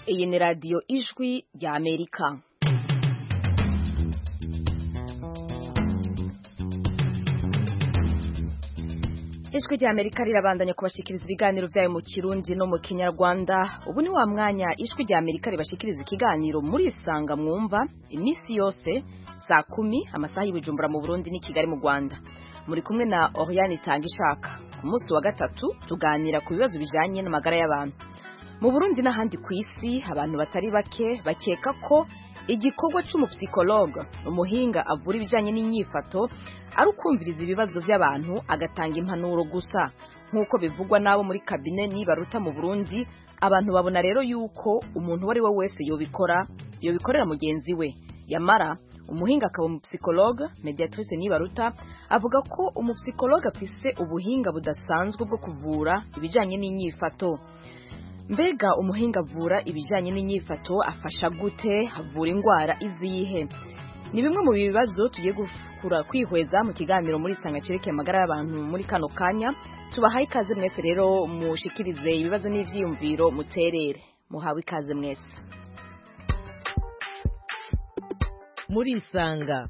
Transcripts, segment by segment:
iyi ni radiyo ijwi rya Amerika. Ijwi rya Amerika rirabandanya kubashikiriza ibiganiro vyayo mu Kirundi no mu Kinyarwanda. Ubu ni wa mwanya ijwi rya Amerika ribashikiriza ikiganiro muri isanga mwumva imisi yose saa 10 amasaha y'Ibujumbura mu Burundi ni Kigali mu Rwanda. Muri kumwe na Oriane Tangishaka. Ku munsi wa gatatu tuganira ku bibazo bijanye n'amagara y'abantu. Mu Burundi n'ahandi ku isi abantu batari bake bakeka ko igikorwa c'umupsikologe umuhinga avura ibijanye n'inyifato ari ukumviriza ibibazo by'abantu agatanga impanuro gusa nk'uko bivugwa nabo muri kabine nibaruta mu Burundi. Abantu babona rero yuko umuntu wari we wese yobikorera mugenzi we. Yamara umuhinga akaba umupsikologe Mediatrice Nibaruta avuga ko umupsikologe afise ubuhinga budasanzwe bwo kuvura ibijanye n'inyifato. Mbega umuhinga avura ibijanye n'inyifato afasha gute, avura ingwara izihe? Ni bimwe mu bibazo tugiye kwihweza mu kiganiro muri isanga cerekeye amagara y'abantu muri kano kanya. Tubahaye ikaze mwese rero mushikirize ibibazo n'ivyiyumviro muterere. Muhawe ikaze mwese. Muri isanga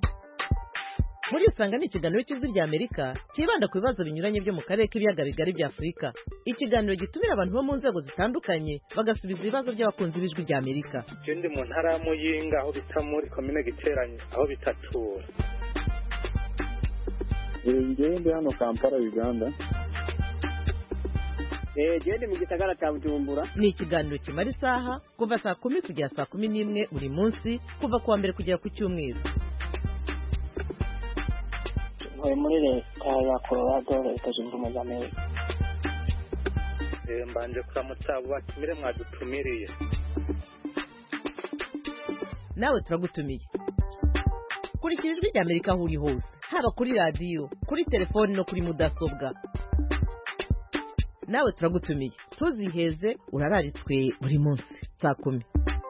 ni ikiganiro cy'ijwi rya Amerika kibanda ku bibazo binyuranye byo mu karere k'ibiyaga bigari bya Afurika. Ikiganiro gitumira abantu bo mu nzego zitandukanye bagasubiza ibibazo by'abakunzi b'ijwi rya Amerika. Ndi mu ntara ya Muyinga aho bita muri komine Giteranye aho bitatura. Ngende hano Kampala Uganda. Gende mu gisagara cya Bujumbura. Ni ikiganiro kimara isaha kuva saa 10 kugera saa 11 buri munsi kuva kuwa mbere kugera ku cyumweru. Muri leta ya Colorado leta zunze ubumwe za Amerika. Mbanje kuramutsa batumire mwadutumiriye. Nawe turagutumiye. Kurikira ijwi rya Amerika aho uri hose, haba kuri radio, kuri telefone no kuri mudasobwa. Nawe turagutumiye. Tuziheze urararitswe buri munsi saa 10.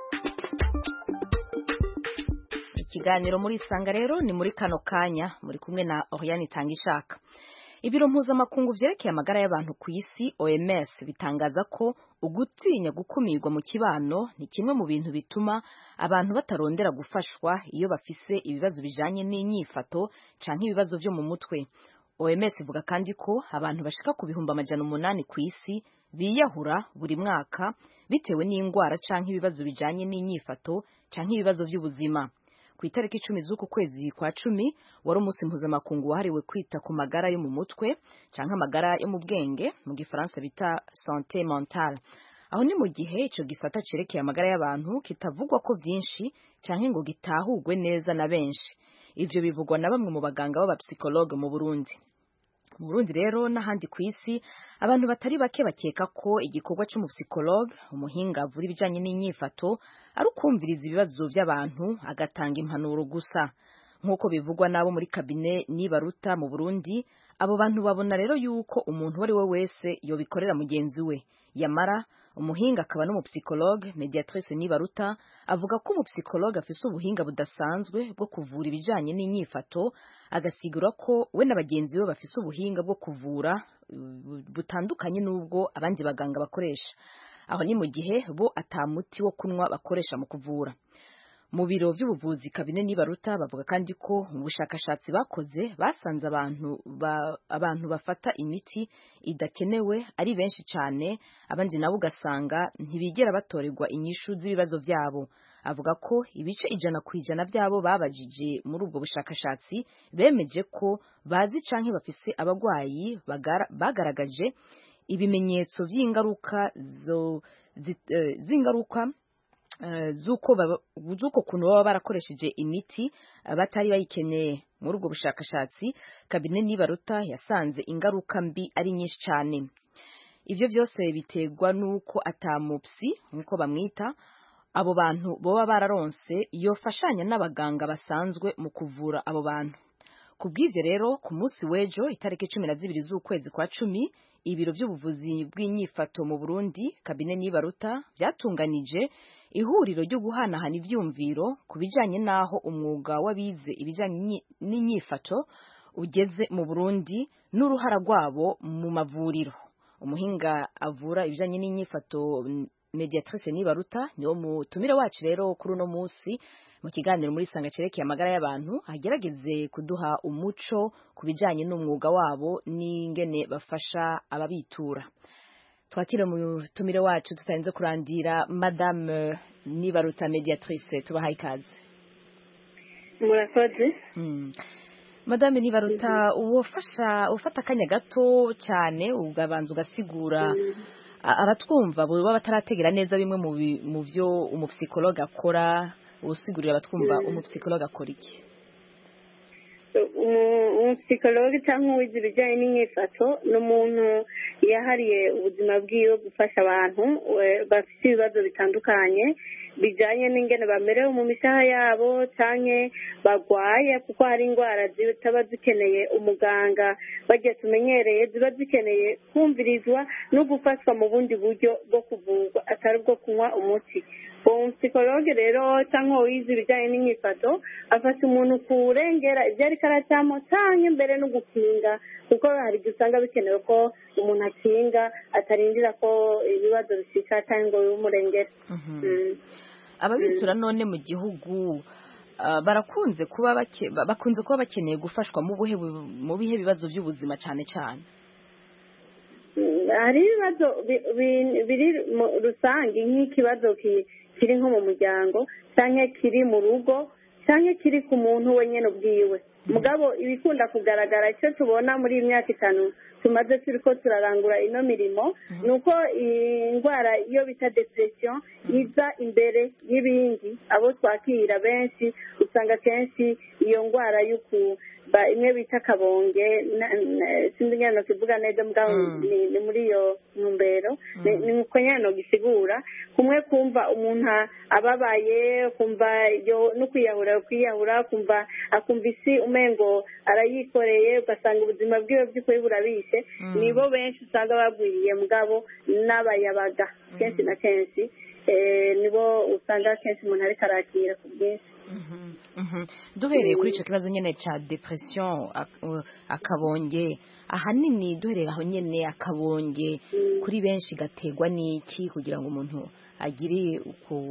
Ikiganiro muri isanga rero ni muri kano kanya muri kumwe na Oriane Tangishaka. Ibiro mpuzamakungu vyerekeye amagara y'abantu ku isi OMS bitangaza ko ugutinya gukumirwa mu kibano ni kimwe mu bintu bituma abantu batarondera gufashwa iyo bafise ibibazo bijanye n'inyifato canke ibibazo vyo mu mutwe. OMS ivuga kandi ko abantu bashika ku 800 ku isi biyahura buri mwaka bitewe n'ingwara canke ibibazo bijanye n'inyifato canke ibibazo vy'ubuzima. Ku itariki 10 z'uku kwezi kwa 10 wari umunsi mpuzamakungu wahariwe kwita ku magara yo mu mutwe canke amagara yo mu bwenge mu gifaransa bita santé mentale. Aho ni mu gihe ico gisata cerekeye amagara y'abantu kitavugwa ko vyinshi canke ngo gitahurwe neza na benshi. Ivyo bivugwa na bamwe mu baganga b'abapsikologe mu Burundi. Mu Burundi rero n'ahandi ku isi abantu batari bake bakeka ko igikorwa c'umupsikologe umuhinga avura ibijanye n'inyifato ari ukumviriza ibibazo by'abantu agatanga impanuro gusa nk'uko bivugwa nabo muri kabine nibaruta mu Burundi. Abo bantu babona rero yuko umuntu wari we wese yobikorera mugenzi we. Yamara umuhinga akaba n'umupsikologe Mediatrice Nibaruta avuga ko umupsikologe afise ubuhinga budasanzwe bwo kuvura ibijanye n'inyifato, agasigura ko we n'abagenzi be bafise ubuhinga bwo kuvura butandukanye n'ubwo abandi baganga bakoresha. Aho ni mu gihe bo atamuti wo kunwa bakoresha mu kuvura. Mu biro by'ubuvuzi kabine nibaruta bavuga kandi ko mu bushakashatsi bakoze basanze abantu bafata imiti idakenewe ari benshi cyane, abandi nabo ugasanga ntibigera batorerwa inyishu z'ibibazo byabo. Avuga ko ibice 100% byabo babajije muri ubwo bushakashatsi bemeje ko bazi canke bafise abagwayi bagaragaje ibimenyetso vy'ingaruka zuko kuno baba barakoresheje imiti batari bayikeneye. Muri ubwo bushakashatsi kabine nibaruta yasanze ingaruka mbi ari nyinshi cyane. Ivyo byose biterwa nuko atamupsi nkuko bamwita abo bantu boba bararonse yofashanya n'abaganga basanzwe mu kuvura abo bantu. Kubw'ivyo rero ku munsi w'ejo itariki 12 z'ukwezi kwa 10 ibiro by'ubuvuzi bw'inyifato mu Burundi kabine nibaruta byatunganije ihuriro ryo guhanahana ivyumviro ku bijanye naho umwuga w'abize ibijanye n'inyifato ugeze mu Burundi n'uruhara rwabo mu mavuriro. Umuhinga avura ibijanye n'inyifato Mediatrice Nibaruta niwo mutumire wacu rero kuri uno munsi mu kiganiro muri Sanga cerekeye amagara y'abantu, agerageze kuduha umuco ku bijanye n'umwuga wabo n'ingene bafasha ababitura. Twakire mutumire wacu tutarinze kurandira Madame Nibaruta Mediatrice, tubahaye ikaze. Murakoze. Madame Nibaruta, ufata akanya gato cyane ugabanza ugasigura abatwumva baba batarategera neza bimwe mu byo umupsikologe akora, usigurira abatwumva umupsikologe akora iki? Umupsikologe cyangwa uwize ibijyanye n'inyifato ni umuntu yahariye ubuzima bwiwe gufasha abantu bafite ibibazo bitandukanye bijyanye n'ingene bamerewe mu mishaha yabo cyangwa bagwaye, kuko hari indwara zitaba zikeneye umuganga bagiye tumenyereye, ziba zikeneye kumvirizwa no gufashwa mu bundi buryo bwo kuvurwa atari bwo kunywa umuti. Umupsikologe rero cyangwa uwize ibijyanye n'inyifato afasha umuntu kurengera ibyo ariko aracyamo cyangwa mbere no gukinga, kuko hari igihe usanga bikenewe ko umuntu akinga atarindira ko ibibazo bishika cyangwa ngo bimurengere. Ababitura none mu gihugu bakunze kuba bakeneye gufashwa mu bihe bibazo by'ubuzima cyane cyane. Hari ibibazo biri rusange nk'ikibazo kiri nko mu muryango cyangwa kiri mu rugo cyangwa kiri ku muntu wenyine ubwiwe. Mugabo ibikunda kugaragara icyo tubona muri iyi myaka 5 tumaze turiko turarangura ino mirimo nuko indwara iyo bita depression iza imbere y'ibindi. Abo twakira benshi usanga kenshi iyo ndwara imwe bita kabonge, sinzi nyano kivuga neza mugabo ni muri iyo ntumbero, ni uko nyano gisigura kumwe kumva umuntu ababaye, kumva no kwiyahura kumva akumva isi umengo arayikoreye, ugasanga ubuzima bwiwe by'ukuri burabishe. Nibo benshi usanga bagwiriye mugabo n'abayabaga kenshi na kenshi nibo usanga kenshi umuntu ariko arakira ku bwinshi. Duhereye kuri icyo kibazo nyine cya depression akabonge, ahanini duhereye aho nyine akabonge kuri benshi gategwa n'iki kugira ngo umuntu agire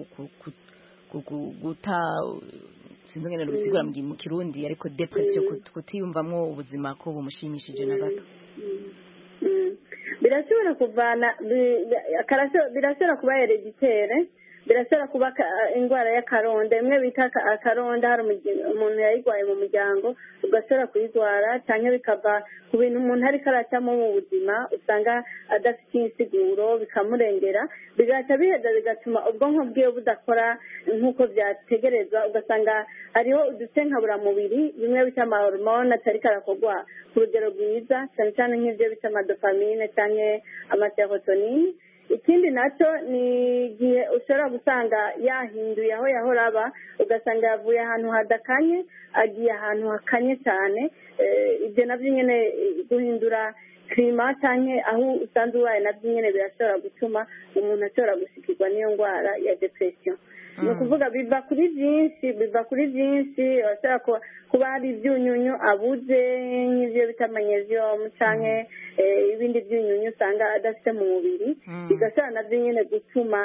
sinzi ngene bisigura mu Kirundi, ariko depression kutiyumvamwo ubuzima ko bumushimishije na gato? Birashobora kuvana, birashobora kuba hereditere, birashobora kuba indwara y'akaronda, imwe bita akaronda, hari umuntu yayigwaye mu muryango ugashobora kuyigwara, cyangwa bikava ku bintu umuntu ariko aracamo mu buzima usanga adafite insiguro bikamurengera, bigaca biheza bigatuma ubwonko bwiwe budakora nk'uko byategerezwa, ugasanga hariho udusenkaburamubiri bimwe bita amahormone atari karakorwa ku rugero rwiza, cyane cyane nk'ibyo bita amadopamine cyangwa amaserotonine. Ikindi nacyo ni igihe ushobora gusanga yahinduye aho yahora aba, ugasanga yavuye ahantu hadakanye agiye ahantu hakanye cyane. Ibyo nabyo nyine guhindura klima cyangwa aho usanzwe ubaye nabyo nyine birashobora gutuma umuntu ashobora gushikirwa n'iyo ndwara ya depression. Ni ukuvuga biva kuri byinshi, bashobora kuba hari ibyunyunyu abuze nk'ibyo bita magnesium cyangwa ibindi byunyunyu usanga adafite mu mubiri, bigashobora nabyo nyine gutuma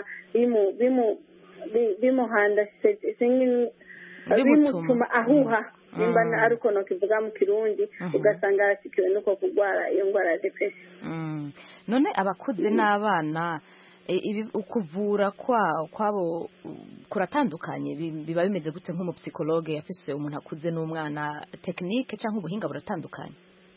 bimutuma ahuha, nimba ari uko kivuga mu Kirundi, ugasanga arasikiwe nuko kurwara iyo ndwara ya depression. None abakuze n'abana ukuvura kwabo kuratandukanye, biba bimeze gute nk'umupsikologe yafise umuntu akuze n'umwana, tekinike cyangwa ubuhinga buratandukanye?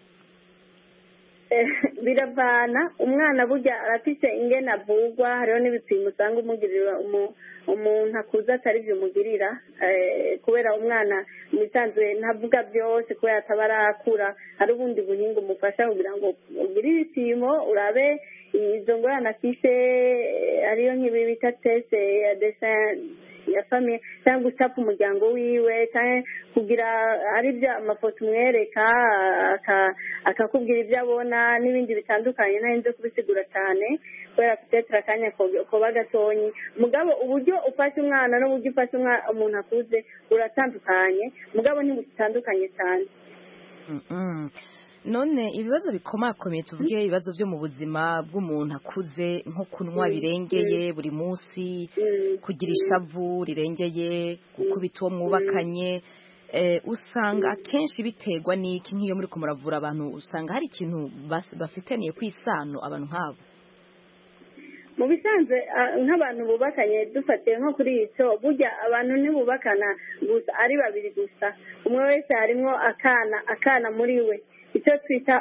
Biravana, umwana burya arafise ingene avugwa, hariho n'ibipimo usanga umugirira umuntu akuze atari byo umugirira, kubera umwana mu bisanzwe ntavuga byose kubera ataba arakura. Hari ubundi buhinga umufasha kugira ngo ugire ibipimo urabe izo ngorane afise, hariyo nk'ibi bita teste ya dessin ya famille cyangwa gucapa umuryango wiwe, cyangwa kugira ari byo amafoto umwereka akakubwira ibyo abona n'ibindi bitandukanye. Ntarinze kubisigura cyane kubera kutetra akanya koba gatonyi, mugabo uburyo ufashe umwana n'uburyo ufashe umuntu akuze uratandukanye, mugabo ntibutandukanye cyane. none ibibazo bikomakomeye tuvuge ibibazo byo mu buzima bw'umuntu akuze nko kunywa birengeye buri munsi, kugira ishavu rirengeye, gukubita uwo mwubakanye, usanga akenshi biterwa n'iki? nk'iyo muri ko muravura abantu usanga hari ikintu bafitaniye ku isano abantu nk'abo? mu bisanzwe nk'abantu bubakanye dufatiye nko kuri icyo, burya abantu ntibubakana gusa ari babiri gusa, umwe wese harimo akana muri we, icyo twita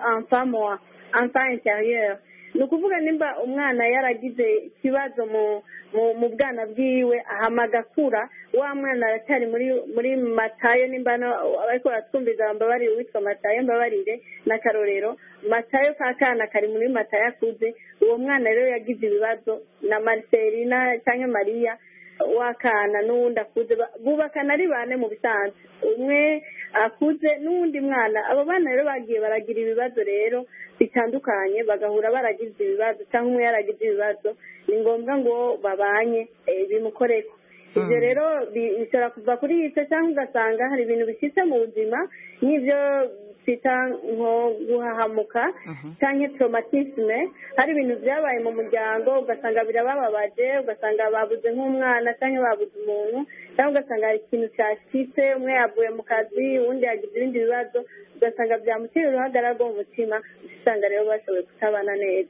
enfant intérieur. ni ukuvuga nimba umwana yaragize ikibazo mu bwana bwiwe ahama agakura, wa mwana aracyari muri Matayo, nimba ariko baratwumviza mbabarire uwitwa Matayo, mbabarire n'akarorero, Matayo ka kana kari muri Matayo akuze, uwo mwana rero yagize ibibazo na Marcelina cyangwa Maria wakana n'uwundi akuze, bubakana ari bane mu bisanzwe, umwe akuze n'uwundi mwana. abo bana rero bagiye baragira ibibazo rero bitandukanye, bagahura baragize ibibazo cyangwa umwe yaragize ibibazo, ni ngombwa ngo babanye bimukoreko. ibyo rero bishobora kuva kuri icyo, cyangwa ugasanga hari ibintu bishyitse mu buzima nk'ibyo twita nko guhahamuka cyangwa traumatisme, hari ibintu byabaye mu muryango ugasanga birabababaje, ugasanga babuze nk'umwana cyangwa babuze umuntu, cyangwa ugasanga hari ikintu cyashyitse, umwe yavuye mu kazi uwundi yagize ibindi bibazo, ugasanga byamutera uruhagarara rwo mu mutima, usanga rero bashoboye kutabana neza.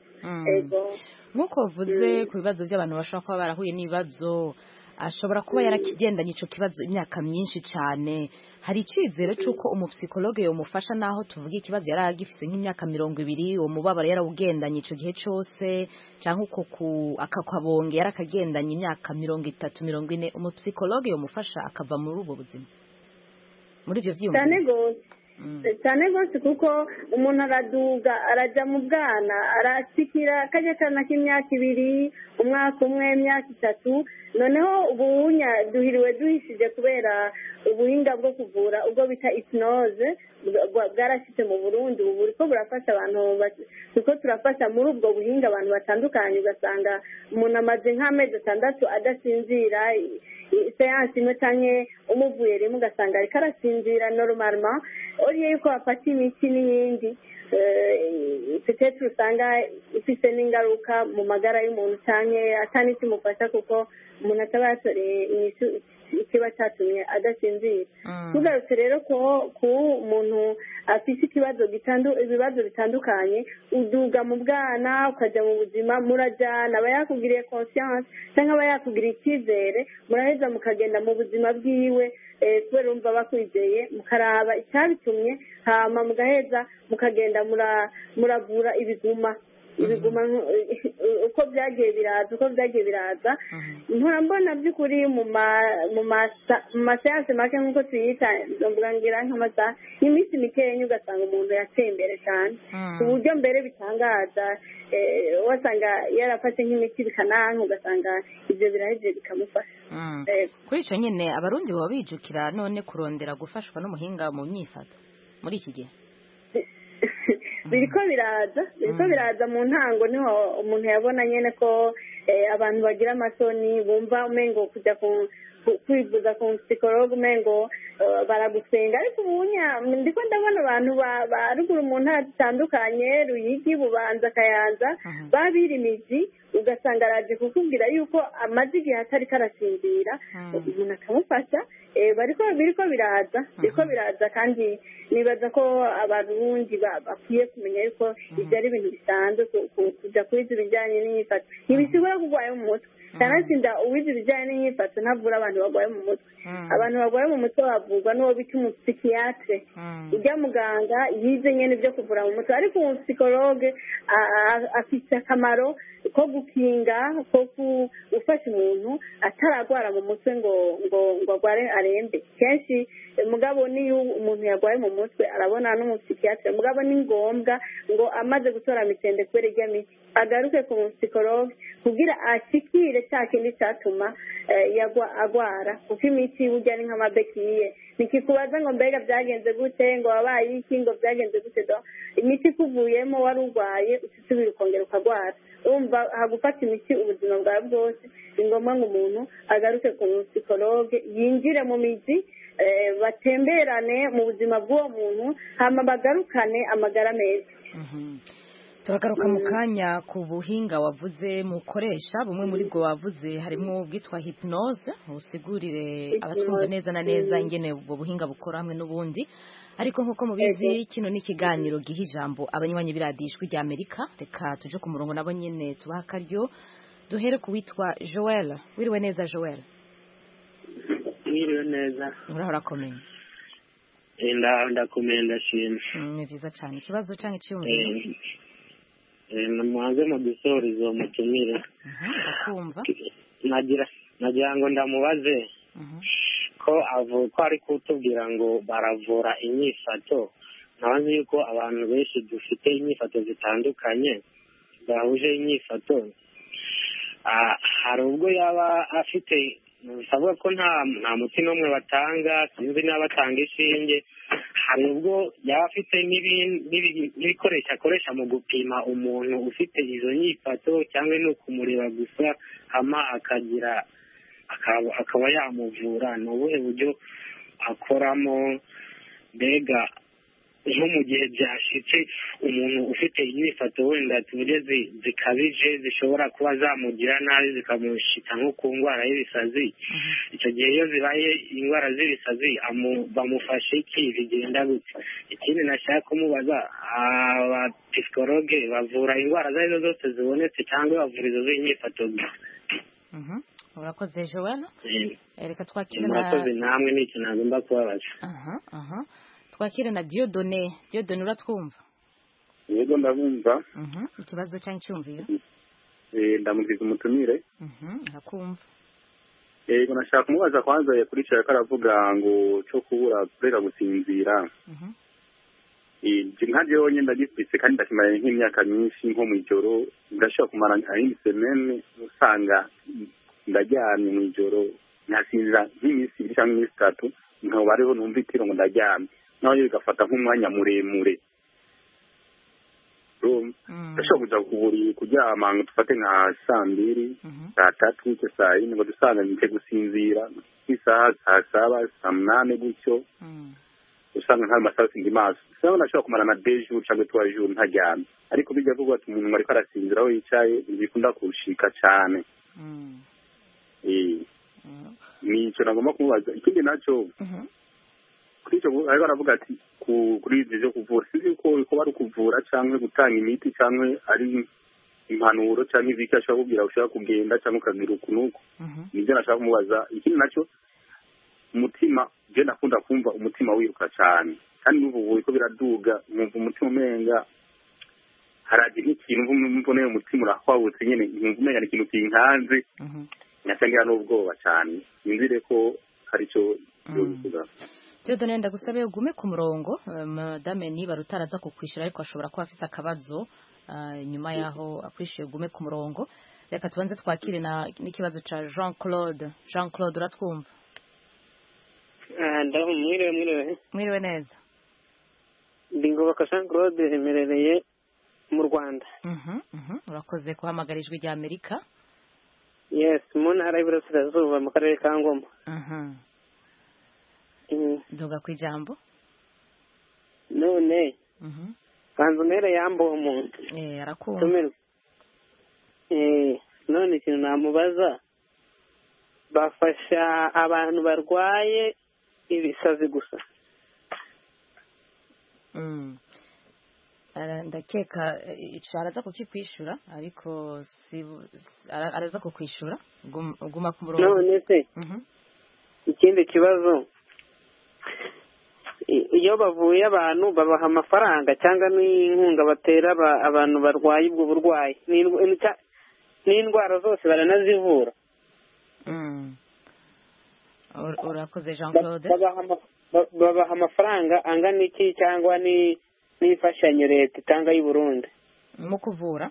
nk'uko uvuze ku bibazo by'abantu bashobora kuba barahuye n'ibibazo, ashobora kuba yarakigendanye icyo kibazo imyaka myinshi cyane, hari icyizere cy'uko umupsikologe yamufasha naho tuvuga ikibazo yari agifite nk'imyaka 20, uwo mubabaro yarawugendanye icyo gihe cyose, cyangwa uko akakabonge yarakagendanye imyaka 30, 40, umupsikologe yamufasha akava muri ubwo buzima, muri ibyo byiyumviro cyane rwose, kuko umuntu araduga arajya mu bwana, arasikira kajya kana k'imyaka 2, umwaka umwe, imyaka 3, noneho ubunya duhiriwe duhishije kubera ubuhinga bwo kuvura ubwo bita hypnose bwarashyitse mu Burundi. ubu buriko burafasha abantu, kuko turafasha muri ubwo buhinga abantu batandukanye, ugasanga umuntu amaze nk'amezi 6 adasinzira, seansi imwe cyangwa umuvuye rimwe ugasanga ariko arasinzira normalement, oriye yuko bafata imiti n'iyindi peut-être usanga ifite n'ingaruka mu magara y'umuntu cyangwa atani kimufasha, kuko umuntu ataba yatoreye inyishu ikiba cyatumye adasinzira. tugarutse rero ko umuntu afite ibibazo bitandukanye, uduga mu bwana ukajya mu buzima, murajyana, aba yakugiriye conscience cyangwa aba yakugiriye icyizere, muraheza mukagenda mu buzima bwiwe kubera umva bakwizeye, mukaraba icyabitumye, hama mugaheza mukagenda muravura ibiguma uko byagiye biraza. nkora mbona by'ukuri mu maseanse make nk'uko tuyita, mvuga ngira nk'amasaha n'iminsi mikeya, ugasanga umuntu yateye imbere cyane ku buryo mbere bitangaza, wasanga yarafashe nk'imiti bikananka, ugasanga ibyo birahejeje bikamufasha. kuri icyo nyine abarundi baba bijukira none kurondera gufashwa n'umuhinga mu myifato muri iki gihe. biriko biraza mu ntango, niho umuntu yabona nyene ko abantu bagira amasoni, bumva umengo kujya kwivuza ku psikologe umengo baragusenga, ariko ubunya ndiko ndabona abantu ba ruguru mu ntara zitandukanye, Ruyigi, Bubanza, Kayanza, babirimizi, ugasanga araje kukubwira yuko amaze igihe atari karasinzira, umuntu akamufasha. biriko biraza kandi nibaza ko abarundi bakwiye kumenya yuko ibyo ari ibintu bisanzwe, kujya kwiza ibijyanye n'imyifato ntibishobora kurwanya mu mutwe, kanatsinda uwize ibijyanye n'imyifato ntavura abantu barwaye mu mutwe. abantu barwaye mu mutwe bavurwa n'uwo bita umupsikiyatre, ujya muganga yize nyine ibyo kuvura mu mutwe, ariko umupsikologe afite akamaro ko gukinga, ko gufasha umuntu ataragwara mu mutwe ngo agware arembe. kenshi mugabo niyo umuntu yarwaye mu mutwe arabona n'umupsikiyatre, mugabo ni ngombwa ngo amaze gutora mitende kubera irya miti agaruke ku mupsikologe kugira ashikire cya kindi cyatuma agwara, kuko imiti burya ni nk'amabekiye, nikikubaza ngo mbega byagenze gute, ngo wabaye iki, ngo byagenze gute, imiti ikuvuyemo wari urwaye usubira ukongera ukagwara. urumva hagufata imiti ubuzima bwawe bwose, ni ngombwa ngo umuntu agaruke ku psikologe, yinjire mu mizi batemberane mu buzima bw'uwo muntu hama bagarukane amagara meza. turagaruka mu kanya ku buhinga wavuze mukoresha bumwe muri bwo wavuze harimo ubwitwa hypnose usigurire abatwumva neza na neza ingene ubwo buhinga bukora hamwe n'ubundi ariko nk'uko mubizi kino ni ikiganiro giha ijambo abanywanyi biradishwi rya Amerika reka tuje ku murongo nabo nyene tubaha akaryo duhere ku witwa Joel wiriwe neza Joel. Mwiriwe neza. Urahora komeye. Ndakomeye ndashimye. Ni vyiza cyane ikibazo canke cyumviro. Mwanze mu dusoreza mutumire. Akumva. Nagira ngo ndamubaze. Ko ari kutubwira ngo baravura inyifato. Nabanze yuko abantu benshi dufite inyifato zitandukanye bahuje inyifato. Hari ubwo yaba afite bisabwa ko nta muti n'umwe batanga sinzi n'abatanga inshinge hari ubwo yaba afite n'ibikoresho akoresha mu gupima umuntu ufite izo nyifato cyangwa ni ukumureba gusa hama akaba yamuvura ni ubuhe buryo akoramo mbega nko mu gihe byashitse umuntu ufite inyifato wenda tuvuge zikabije zishobora kuba zamugira nabi zikamushika nko ku ndwara y'ibisazi icyo gihe iyo zibaye indwara z'ibisazi bamufashe iki bigenda gute. Ikindi nashaka kumubaza abapsikologe bavura indwara izo arizo zose zibonetse cyangwa bavura izo z'inyifato gusa. Urakoze Joel. Reka twakire murakoze namwe n'iki nagomba kubabaza. Twakire na Dieudonné uratwumva? Yego ndabumva. Ikibazo cyane cyumviro. Ndamugize umutumire. Akumva. Yego nashaka kumubaza kwanza kuri cyo aravuga ngo cyo kubura kureka gusinzira. Nka jewe nyine ndagifite kandi ndakimaye nk'imyaka myinshi nko mu ijoro ndashaka kumara semaine usanga ndaryamye mu ijoro nasinzira nk'iminsi cyangwa iminsi 3 nkaho bariho numva itiro ngo ndaryamye naho bigafata nk'umwanya muremure. Ndashobora kuja kuryama ngo tufate nka 2:00 3:00 saa 4 ngo dusanga nite gusinzira nk'isaha 7 8 gutyo usanga nta masaha ndi maso sasa nashobora kumara na 2 jours cyangwa 3 jours ntaryamye ariko bijya kuvuga ati umuntu ariko arasinzira aho yicaye bikunda kurushika cyane. Nicyo nagomba kumubaza ikindi nacyo kuri cyo ariko aravuga ati kuri ibyo byo kuvura sinzi ko bari kuvura cyangwa gutanga imiti cyangwa ari impanuro cyangwa ibiki ashobora kubwira ushaka kugenda cyangwa ukagira ukunuko nibyo nashaka kumubaza. Ikindi nacyo umutima je nakunda kumva umutima wiruka cyane kandi n'ubu ko biraduga numva umutima umenga haraje ikintu mboneye umutima urahwabutse nyene numva umenga ni ikintu kinkanze nyasangira n'ubwoba cyane nzire ko hari cyo yovuga. Dieudonné ndagusabe ugume ku murongo madame niba rutaraza kukwishura ariko ashobora kuba afite akabazo nyuma yaho akwishyuye ugume ku murongo. Reka tubanze twakire n'ikibazo ca Jean Claude uratwumva? Mwiriwe neza. Ndingobaka Jean Claude emerereye mu Rwanda. Urakoze kuhamagara ijwi rya Amerika. Yes, mu ntara y'Iburasirazuba mu karere ka Ngoma. Nduga ku ijambo. None kanzumere yambo umuntu. Arakumva. None ikintu namubaza bafasha abantu barwaye ibisazi gusa. Ndakeka araza kukikwishura ariko araza kukwishura uguma ku murongo. None se ikindi kibazo iyo bavuye abantu babaha amafaranga cyangwa n'inkunga batera abantu barwaye ubwo burwayi n'indwara zose baranazivura. Urakoze Jean Claude. Babaha amafaranga angana iki cyangwa n'imfashanyo leta itanga y'u Burundi mu kuvura?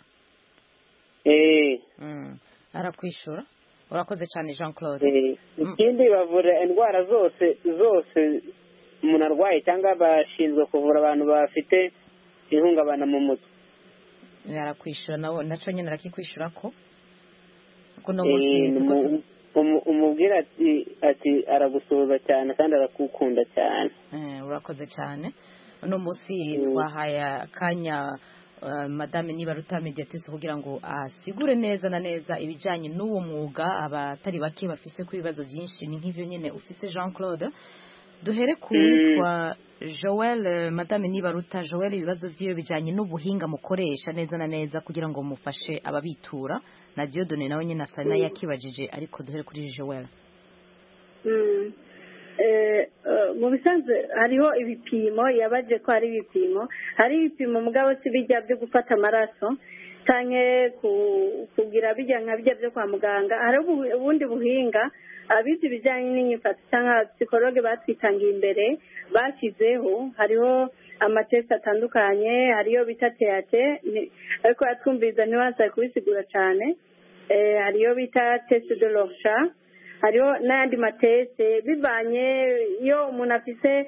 Arakwishura. Urakoze cyane Jean Claude. Ikindi bavura indwara zose umuntu arwaye cyangwa bashinzwe kuvura abantu bafite ihungabana mu mutwe. Arakwishura naco nyine arakikwishura ko no musi umubwira ati aragusuhuza cyane kandi arakukunda cyane. Urakoze cyane. Uno munsi twahaye akanya Madame Nibaruta Mediatrice kugira ngo asigure neza na neza ibijyanye n'uwo mwuga abatari bake bafise ku bibazo byinshi ni nk'ivyo nyene ufise Jean Claude. Duhere ku witwa Joel. Madame Nibaruta Joel, ibibazo by'iyo bijyanye n'ubuhinga mukoresha neza na neza kugira ngo mufashe ababitura, na Dieudonné nawe nyine asa n'ayakibajije, ariko duhere kuri Joel. Mu bisanzwe hariho ibipimo, yabaje ko hari ibipimo, hari ibipimo mugabo si bijya byo gufata amaraso cyane kugira bijya nka bijya byo kwa muganga. hari ubundi buhinga abizi ibijyanye n'inyifato cyangwa psikologe batwitangiye imbere bashyizeho. Hariho amatesi atandukanye, hariyo bita teyate ariko yatwumviriza ntibasabe kubisigura cyane. Hariyo bita tesi de lorsha, hariho n'ayandi matese bivanye iyo umuntu afise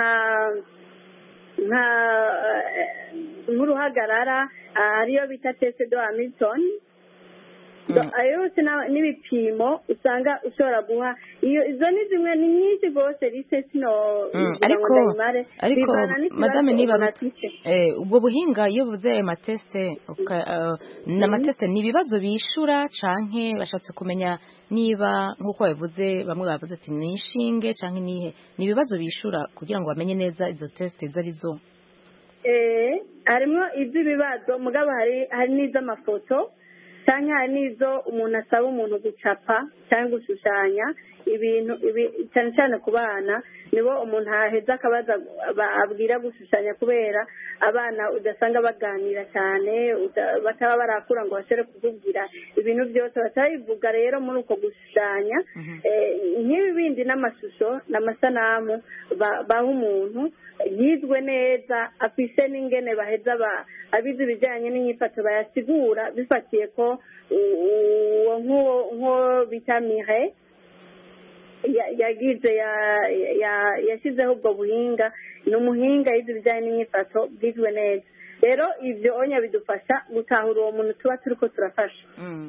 nk'uruhagarara. Hariyo bita tese do Hamilton. Ayo yose n'ibipimo usanga ushobora guha. Izo ni zimwe, ni nyinshi rwose rise sino. Ariko Madame Nibaruta, ubwo buhinga iyo buvuze ayo mateste n'amateste ni ibibazo bishura canke bashatse kumenya niba nk'uko babivuze, bamwe bavuze ati ni inshinge canke nihe, ni ibibazo bishura kugira ngo bamenye neza izo teste izo arizo. Harimo iby'ibibazo mugabo hari n'iz'amafoto cyangwa hari n'izo umuntu asaba umuntu gucapa cyangwa gushushanya ibintu cyane cyane ku bana. Nibo umuntu aheza akabaza abwira gushushanya, kubera abana udasanga baganira cyane, bataba barakura ngo bashobore kukubwira ibintu byose, batabivuga rero muri uko gushushanya. Nk'ibi bindi n'amashusho n'amasanamu baha umuntu yizwe neza, afise n'ingene baheza abizi ibijyanye n'inyifato bayasigura bifatiye ko nk'uwo bita Mire yashyizeho ubwo buhinga. ni umuhinga yize ibijyanye n'imyifato bwizwe neza. rero ibyo onya bidufasha gutahura uwo muntu tuba turi ko turafasha.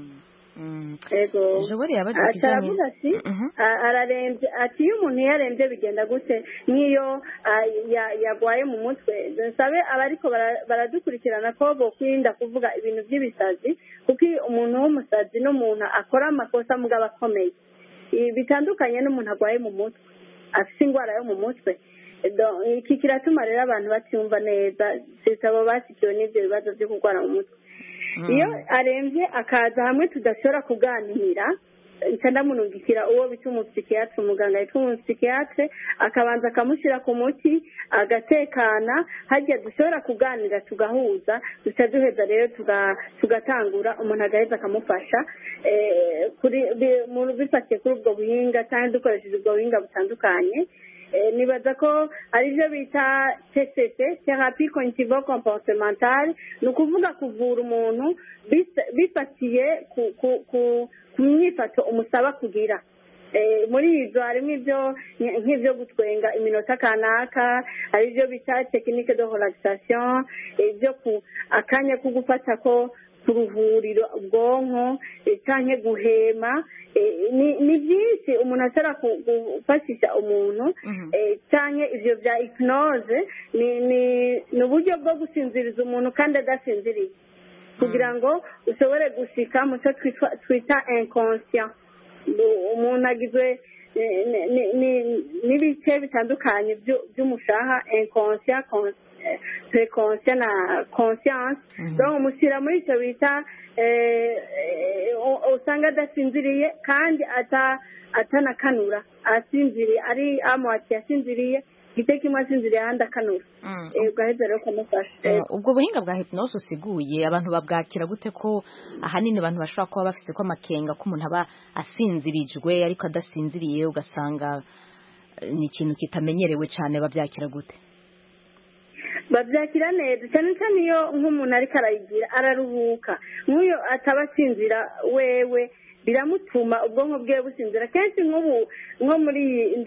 Aravuga ati ararembye, ati iyo umuntu yarembye bigenda gute, nk'iyo yagwaye mu mutwe. nsabe abariko baradukurikirana ko bokwirinda kuvuga ibintu by'ibisazi, kuko umuntu w'umusazi n'umuntu akora amakosa mugabo akomeye bitandukanye n'umuntu agwaye mu mutwe afite indwara yo mu mutwe. Iki kiratuma rero abantu batumva neza, sitabo basikiwe n'ibyo bibazo byo kurwara mu mutwe. Iyo arembye akaza hamwe tudashobora kuganira, ndamunungikira uwo bita umupsikiyatri, umuganga yitwa umupsikiyatri, akabanza akamushyira ku muti agatekana, hajya dushobora kuganira tugahuza, duca duheza rero tugatangura, umuntu agaheza akamufasha bifatiye kuri ubwo buhinga cyangwa dukoresheje ubwo buhinga butandukanye. Nibaza ko ari byo bita TCC, therapie cognitive comportementale, ni ukuvuga kuvura umuntu bifatiye ku myifato umusaba kugira. Muri ibyo harimo nk'ibyo gutwenga iminota kanaka, hari ibyo bita technique de relaxation, ibyo akanya ko gufata ko kuruhurira ubwonko cyangwa guhema. Ni byinshi umuntu ashobora gufashisha umuntu, cyangwa ibyo bya hypnose ni uburyo bwo gusinziriza umuntu kandi adasinziriye, kugira ngo ushobore gushika mu cyo twita inconscient. Umuntu agizwe n'ibice bitandukanye by'umushaha, inconscient, préconscient na conscience. Donc umushyira muri icyo bita usanga adasinziriye kandi atanakanura, asinziriye ari amwati yasinziriye igite kimwe asinziriye ahandi akanura. Ugaheza rero ukamufasha. Ubwo buhinga bwa hypnose usiguye abantu babwakira gute, ko ahanini abantu bashobora kuba bafite ko amakenga ko umuntu aba asinzirijwe ariko adasinziriye, ugasanga ni ikintu kitamenyerewe cyane, babyakira gute? Babyakira neza cyane cyane iyo nk'umuntu ariko arayigira araruhuka. Nk'uyo ataba asinzira wewe biramutuma ubwonko bwe businzira. Kenshi nko muri iyi ndwi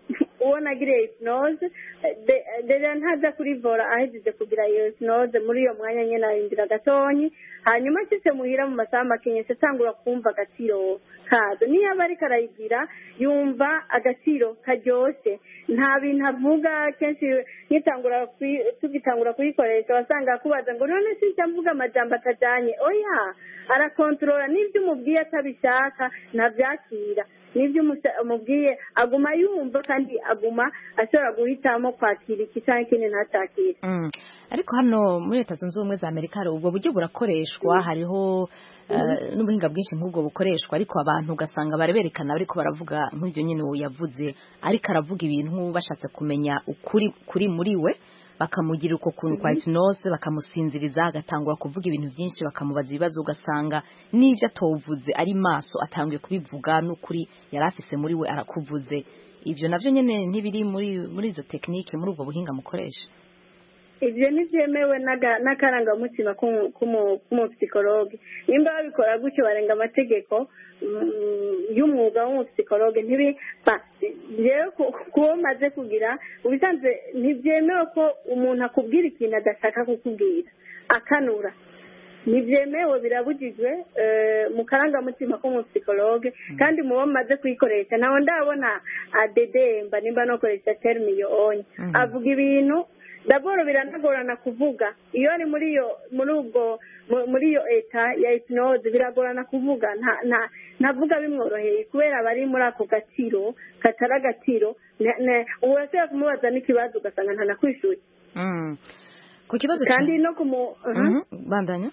uwo nagiriye hypnose deja ntaza kurivura ahejeje kugira iyo hypnose muri iyo mwanya nyine arindira gatonyi hanyuma nshitse muhira mu masaha makeya atangura kumva agaciro kazo niyo aba ariko arayigira yumva agaciro karyoshe nta bintu avuga kenshi tugitangura kuyikoresha wasanga akubaza ngo none sinjya mvuga amajambo atajyanye oya arakontorora n'ibyo umubwiye atabishaka ntabyakira n'ibyo umubwiye aguma yumva kandi aguma ashobora guhitamo kwakira iki cyangwa ikindi ntacyakire ariko hano muri Leta Zunze Ubumwe za Amerika hari ubwo buryo burakoreshwa hariho n'ubuhinga bwinshi nk'ubwo bukoreshwa ariko abantu ugasanga bareberekana ariko baravuga nk'ibyo nyine yavuze ariko aravuga ibintu bashatse kumenya ukuri kuri muri we bakamugira uko kuntu kwa hypnose bakamusinziriza agatangura kuvuga ibintu byinshi bakamubaza ibibazo ugasanga n'ibyo atovuze ari maso atangiye kubivuga n'ukuri yari afise muri we arakuvuze ibyo navyo nyene ntibiri muri izo technique muri ubwo buhinga mukoresha ibyo ntibyemewe n'akarangamutima k'umupsikologe nimba babikora gutyo barenga amategeko y'umwuga w'umupsikologe rero kuba maze kugira ubisanzwe ntibyemewe ko umuntu akubwira ikintu adashaka kukubwira akanura ntibyemewe birabujijwe mu karangamutima k'umupsikologe kandi mubo maze kuyikoresha nawe ndabona adedemba nimba no koresha terme iyo onye avuga ibintu daboro biranagorana kuvuga iyo ari muri iyo eta ya hypnose biragorana kuvuga ntavuga bimworoheye kubera bari muri ako gaciro katari agaciro ubu urashobora kumubaza n'ikibazo ugasanga ntanakwishyuye ku kibazo kandi no bandanya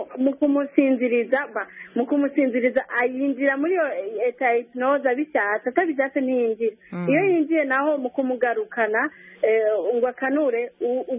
mu kumusinziriza ayinjira muri iyo eta ya hypnose abishatse atabishatse ntiyinjira iyo yinjiye naho mu kumugarukana ngo akanure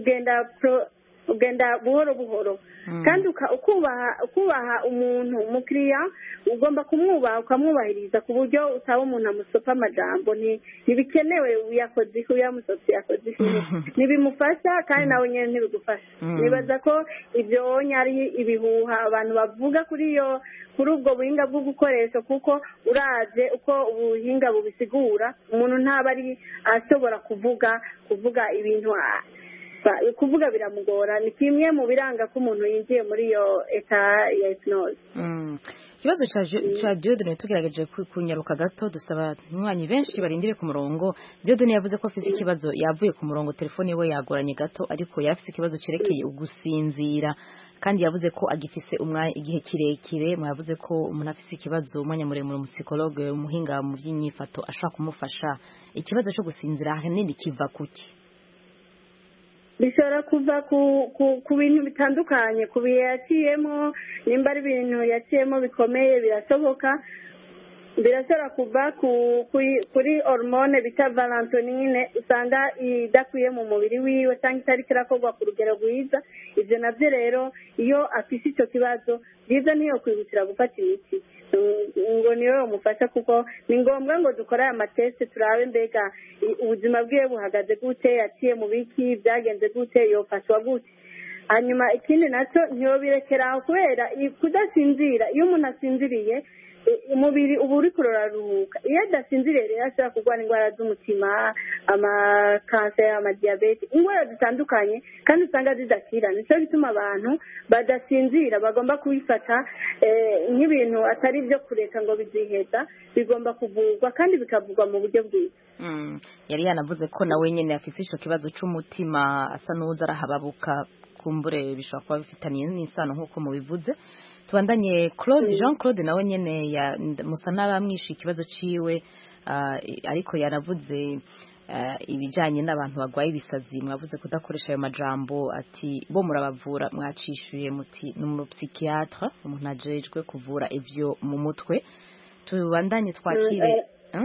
ugenda buhoro buhoro kandi ukubaha umuntu umukiriya ugomba kumwubaha ukamwubahiriza ku buryo utaba umuntu amusopa amajambo ntibikenewe uyakoze iki uyamusopye yakoze iki ntibimufasha kandi nawe nyine ntibigufasha nibaza ko ibyo ari ibihuha abantu bavuga kuri ubwo buhinga bwo gukoresha kuko uraje uko ubuhinga bubisigura umuntu ntaba ari ashobora kuvuga ibintu kuvuga biramugora ni kimwe mu biranga ko umuntu yinjiye muri iyo eta ya hypnose ikibazo cya Diodone tugerageje kunyaruka gato dusaba abanywanyi benshi barindire ku murongo Diodone yavuze ko afite ikibazo yavuye ku murongo telefone we yagoranye gato ariko yafite ikibazo cyerekeye ugusinzira kandi yavuze ko agifise igihe kirekire mwavuze ko umuntu afite ikibazo umwanya muremure umusipsikologe umuhinga mu by'inyifato ashaka kumufasha ikibazo cyo gusinzira ahanini kiva kuki bishobora kuva ku bintu bitandukanye ku bihe yaciyemo nimba ari ibintu yaciyemo bikomeye birashoboka birashobora kuva kuri hormone bita valentonine usanga idakwiye mu mubiri wiwe cyangwa itari kirakorwa ku rugero rwiza ibyo nabyo rero iyo afite icyo kibazo byiza niyo kwihutira gufata imiti ngo niyo bamufasha kuko ni ngombwa ngo dukore aya matesite turabe mbega ubuzima bwiwe buhagaze gute yaciye mu biki byagenze gute yofashwa gute hanyuma ikindi nacyo ntiyobirekeraho kubera kudasinzira iyo umuntu asinziriye umubiri uba uri kurararuhuka iyo adasinziriye rero ashobora kurwara indwara z'umutima amakanseri amadiyabete indwara zitandukanye kandi usanga zidakira nicyo bituma abantu badasinzira bagomba kubifata nk'ibintu atari byo kureka ngo biziheza bigomba kuvurwa kandi bikavurwa mu buryo bwiza yari yanavuze ko nawe nyine afite icyo kibazo cy'umutima asa n'uza arahababuka kumbure bishobora kuba bifitaniye n'isano nk'uko mubivuze tubandanye Claude Jean Claude nawe nyene musa n'abamwisha ikibazo ciwe ariko yaravuze ibijanye n'abantu bagwaye ibisazi mwavuze kudakoresha ayo majambo ati bo murabavura mwacishuye muti n'umupsikiatre umuntu ajejwe kuvura ivyo mu mutwe tubandanye twakire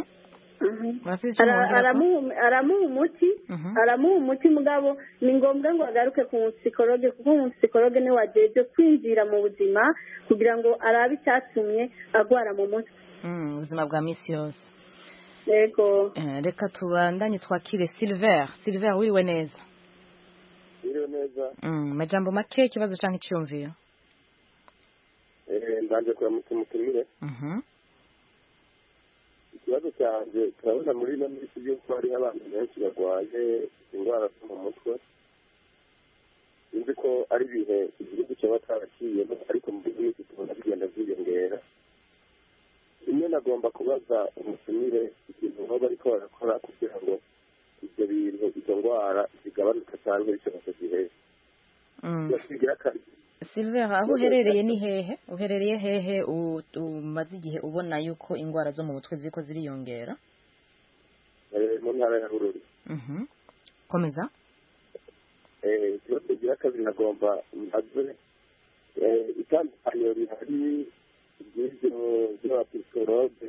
aramuha umuti mugabo ni ngombwa ngo agaruke ku musipsikologe kuko umusipsikologe niwe wajeje kwinjira mu buzima kugira ngo arabe icyatumye agwara mu mutwe ubuzima bwa misi yose yego reka tubandanye twakire Silver wiriwe neza majambo make ikibazo canke iciyumviro ndanje kuramutse mutumire ikibazo cyanjye turabona muri ino minsi y'uko hariho abantu benshi barwaye indwara zo mu mutwe sinzi ko ari ibihe igihugu cyaba cyaraciyemo ariko muri iyi minsi tubona bigenda byiyongera rimwe nagomba kubaza umutumire ikintu baba bariko barakora kugira ngo ibyo bintu izo ndwara zigabanuka cyangwa bishobora gihe Silver, aho uherereye ni hehe? Uherereye hehe umaze igihe ubona yuko indwara zo mu mutwe ziko ziriyongera? Mu ntara ya Bururi. Komeza. Ikibazo kigira kabiri nagomba mbaze itandukaniro rihari ry'abapsikologe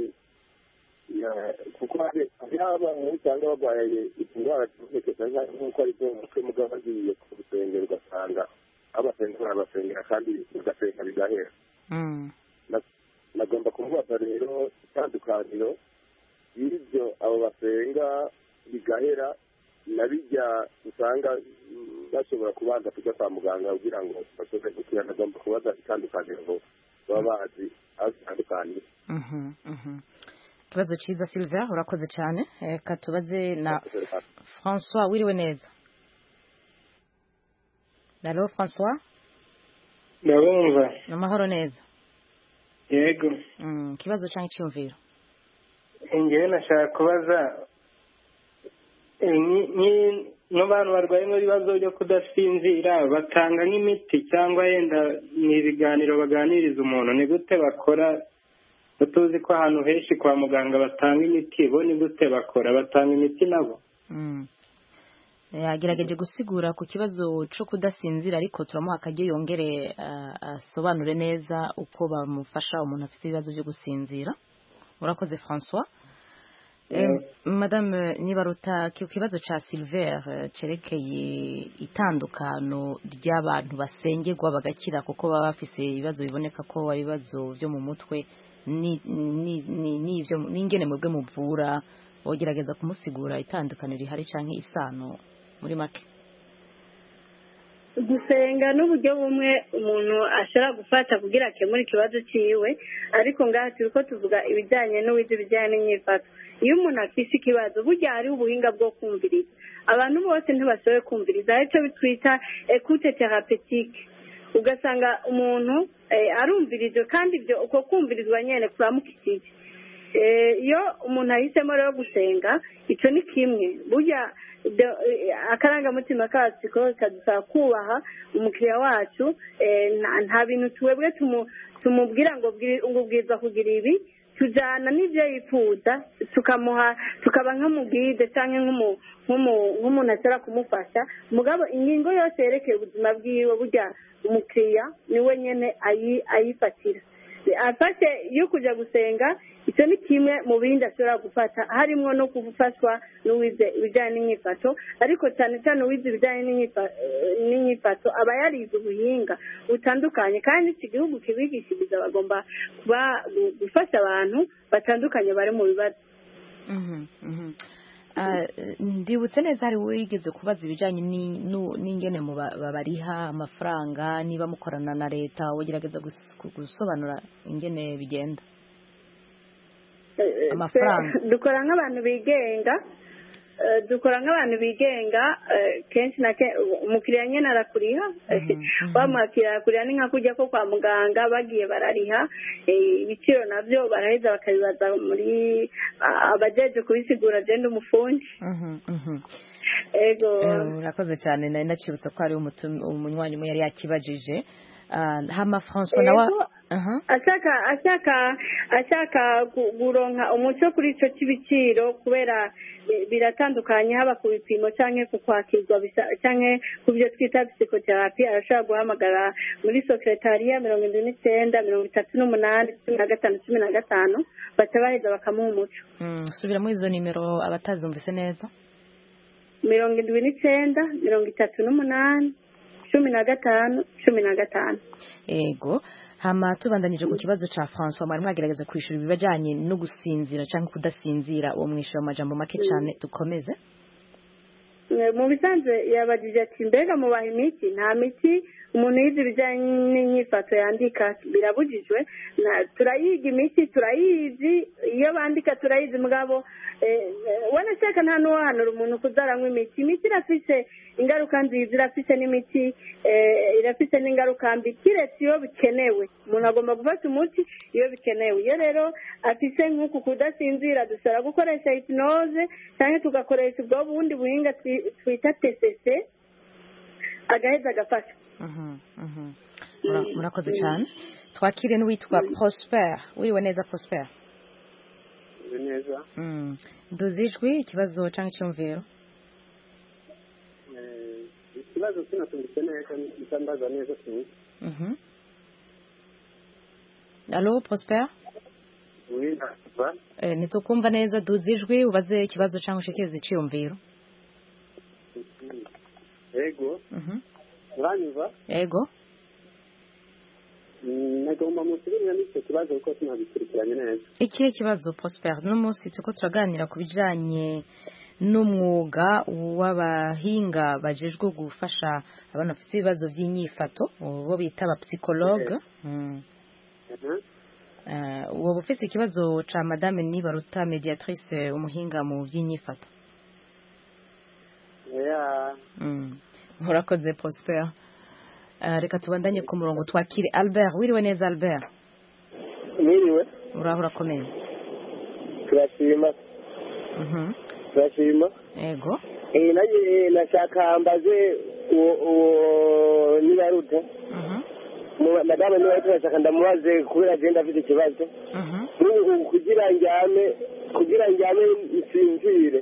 kuko hari abantu usanga barwaye indwara zibonekeza nk'uko ari zo mu mutwe mugabo bagiye ku rusengero ugasanga abasengera kandi ugasenga bigahera. Nagomba kumubaza rero itandukaniro y'ibyo abo basenga bigahera na bijya usanga bashobora kubanza kujya kwa muganga kugira ngo bashobore gukira. Nagomba kubaza itandukaniro ngo baba bazi aho zitandukaniye. Ikibazo cyiza Silver, urakoze cyane. Reka tubaze na François, wiriwe neza. Allo François? Ndabumva. Namahoro neza. Yego. Kibazo cyangwa icyumviro? Ngewe nashaka kubaza n'abantu barwaye ibibazo byo kudasinzira batanga nk'imiti cyangwa yenda ni ibiganiro baganiriza umuntu, ni gute bakora? Tuzi ko ahantu henshi kwa muganga batanga imiti, bo ni gute bakora? Batanga imiti nabo? Yagerageje gusigura ku kibazo cyo kudasinzira ariko turamuha akajya yongere asobanure neza uko bamufasha umuntu afite ibibazo byo gusinzira. Urakoze François. Madame Nibaruta, ku kibazo cya Silver cerekeye itandukano ry'abantu basengerwa bagakira kuko baba bafise ibibazo biboneka ko ari ibibazo byo mu mutwe n'ingene mwebwe muvura, wogerageza kumusigura itandukaniro rihari cyangwa isano muri make? Gusenga n'uburyo bumwe umuntu ashobora gufata kugira akemure ikibazo cyiwe, ariko ngaha turi ko tuvuga ibijyanye n'uwize ibijyanye n'imyifato. Iyo umuntu afite ikibazo burya hariho ubuhinga bwo kumviriza. Abantu bose ntibashoboye kumviriza, aricyo bitwita écoute thérapeutique. Ugasanga umuntu arumvirijwe kandi ibyo uko kumvirizwa nyene kuramukikije. Iyo umuntu ahisemo rero gusenga, icyo ni kimwe. Burya akarangamutima kacu kadusaba kubaha umukiriya wacu, nta bintu twebwe tumubwira ngo ubwiza kugira ibi, tujyana n'ibyo yifuza tukaba nk'umugide cyangwa nk'umuntu ashobora kumufasha. Mugabo ingingo yose yerekeye ubuzima bwiwe burya umukiriya niwe nyine ayifatira. Afashe iyo kujya gusenga, icyo ni kimwe mu bindi ashobora gufata, harimo no gufashwa n'uwize ibijyanye n'imyifato, ariko cyane cyane uwize ibijyanye n'imyifato aba yarize ubuhinga butandukanye, kandi iki gihugu kibigishiriza bagomba gufasha abantu batandukanye bari mu bibazo. Ndibutse neza hari wigeze kubaza ibijyanye n'ingene babariha amafaranga, niba mukorana na leta, wogerageza gusobanura ingene bigenda amafaranga? Dukora nk'abantu bigenga, kenshi na kenshi umukiriya nyine arakuriha, wamwakira arakuriha, ni nka kujya ko kwa muganga bagiye barariha, ibiciro nabyo baraheza bakabibaza muri abajeje kubisigura agenda umufundi. Ego, urakoze cyane. Nari nacibutse ko hari umunywanyi umwe yari yakibajije. Hama François nawe ashaka guronka umuco kuri icyo cy'ibiciro, kubera biratandukanye haba ku bipimo cyangwa ku kwakirwa cyangwa ku byo twita psychotherapy. arashobora guhamagara muri secretariat 7938 baca baheza bakamuha umuco. Subira muri izo nimero abatazumvise neza. 7938 Ego. Hama tubandanyije ku kibazo ca François, mwari mwagerageza kwishura ibibajanye no gusinzira cyangwa kudasinzira, uwo mwishura amajambo make cyane. Dukomeze. Mu bisanzwe yabajije ati mbega mubaha imiti? Nta miti umuntu yize ibijyanye n'inyifato yandika birabujijwe turayiga imiti turayizi iyo bandika turayizi mugabo wanashaka nta n'uwahanura umuntu kuzaranywa imiti irafise ingaruka nziza irafise n'imiti irafise n'ingaruka mbi kiretse iyo bikenewe umuntu agomba gufata umuti iyo bikenewe iyo rero afise nk'uku kudasinzira dusaba gukoresha hypnose cyangwa tugakoresha ubwo bundi buhinga twita TCC agaheza agafasha. Murakoze cyane twakire n'uwitwa Prosper wiriwe neza Prosper neza nduzijwi ikibazo cyangwa icyumviro ikibazo sinatumbitse neza nitambaza neza cyane Allo Prosper nitukumva neza duzijwi ubaze ikibazo cyangwa ushikirize icyumviro Ego uranyumva Ego nagomba musubirira n'icyo kibazo kuko sinabikurikiranye neza ikihe kibazo Prosper no munsi tuko turaganira ku bijanye n'umwuga w'abahinga bajejwe gufasha abana bafite ibibazo by'inyifato bo bita aba psychologue uwo bufise ikibazo ca madame Nibaruta mediatrice umuhinga mu by'inyifato murakoze Prosper reka tubandanye ku murongo twakire Albert wiriwe neza Albert mwiriwe uraho urakomeye turashima turashima yego nanjye nashaka mbaze uwo Nibaruta madame Nibaruta nashaka ndamubaze kubera agenda afite ikibazo kugira njyame nsinzire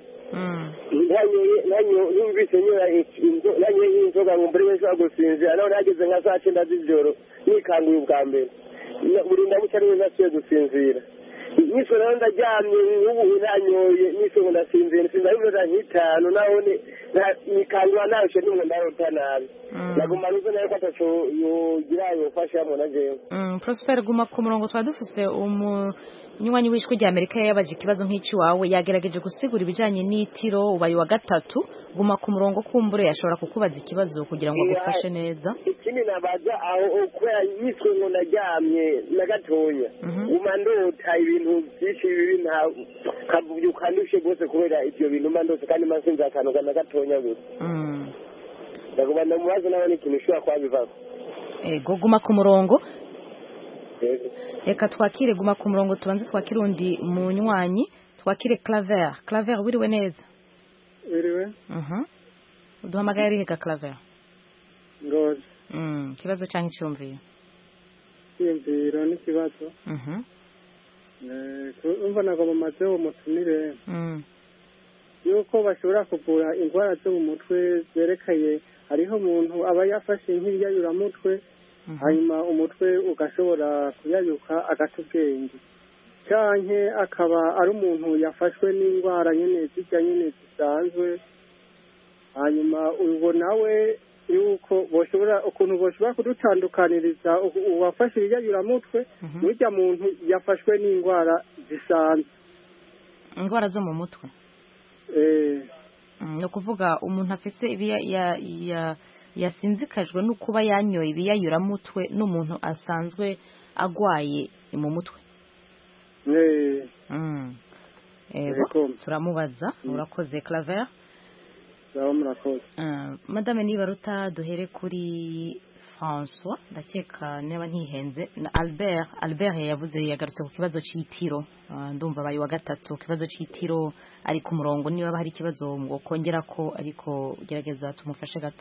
numvise nanyoye inzoga ngo mbere wese wagusinzira none hageze nka saa 9 z'ijoro nikanguye ubwa mbere buri ndamuca niwe nasuye gusinzira niso rero ndaryamye nk'ubu nanyoye niso ngo ndasinzira nsinzira iminota nk'itanu nabone nikangura nabishe nimwe ndarota nabi naguma nizo nayo ko ataco yogira yofashamo na jewe Prosper guma ku murongo twa dufise umunywanyi w'ishwi rya Amerika yabaje ikibazo nk'iki wawe yagerageje gusigura ibijanye n'itiro ubaye wa gatatu guma ku murongo kumbure yashobora kukubaza ikibazo kugira ngo agufashe neza ikindi nabaza aho kubera yiswe ngo naryamye na gatonya guma ndota ibintu byinshi bibi nta kavuga ndushe rwose kubera ibyo bintu mba ndose kandi masinze akantu na gatonya gusa ndaguma ndamubaza nawe n'ikintu ushobora kwabivako ego guma ku murongo reka twakire guma ku murongo tubanze twakire undi munywanyi twakire Claver wiriwe neza wiriwe uduhamagaye ari heka Claver ngozi kibazo cyangwa icyumviro icyumviro n'ikibazo umva nagomba maze uwo mutumire yuko bashobora kuvura indwara zo mu mutwe zerekeye hariho umuntu aba yafashe nk'ibiyayuramutwe hanyuma umutwe ugashobora kuyayuka agata ubwenge canke akaba ari umuntu yafashwe n'indwara nyene zijya nyene zisanzwe hanyuma uwo nawe yuko ukuntu boshobora kudutandukaniriza uwafashe ibiyayuramutwe n'urya muntu yafashwe n'indwara zisanzwe indwara zo mu mutwe ni ukuvuga umuntu afise yasinzikajwe no kuba yanyoye ibiyayuramutwe n'umuntu asanzwe agwaye mu mutwe turamubaza urakoze Claver madame Nibaruta duhere kuri François ndakeka niba ntihenze na Albert yavuze yagarutse ku kibazo cy'itiro ndumva bayi wa gatatu kibazo cy'itiro ari ku murongo niba hari ikibazo ngo kongera ko ariko gerageza tumufashe gato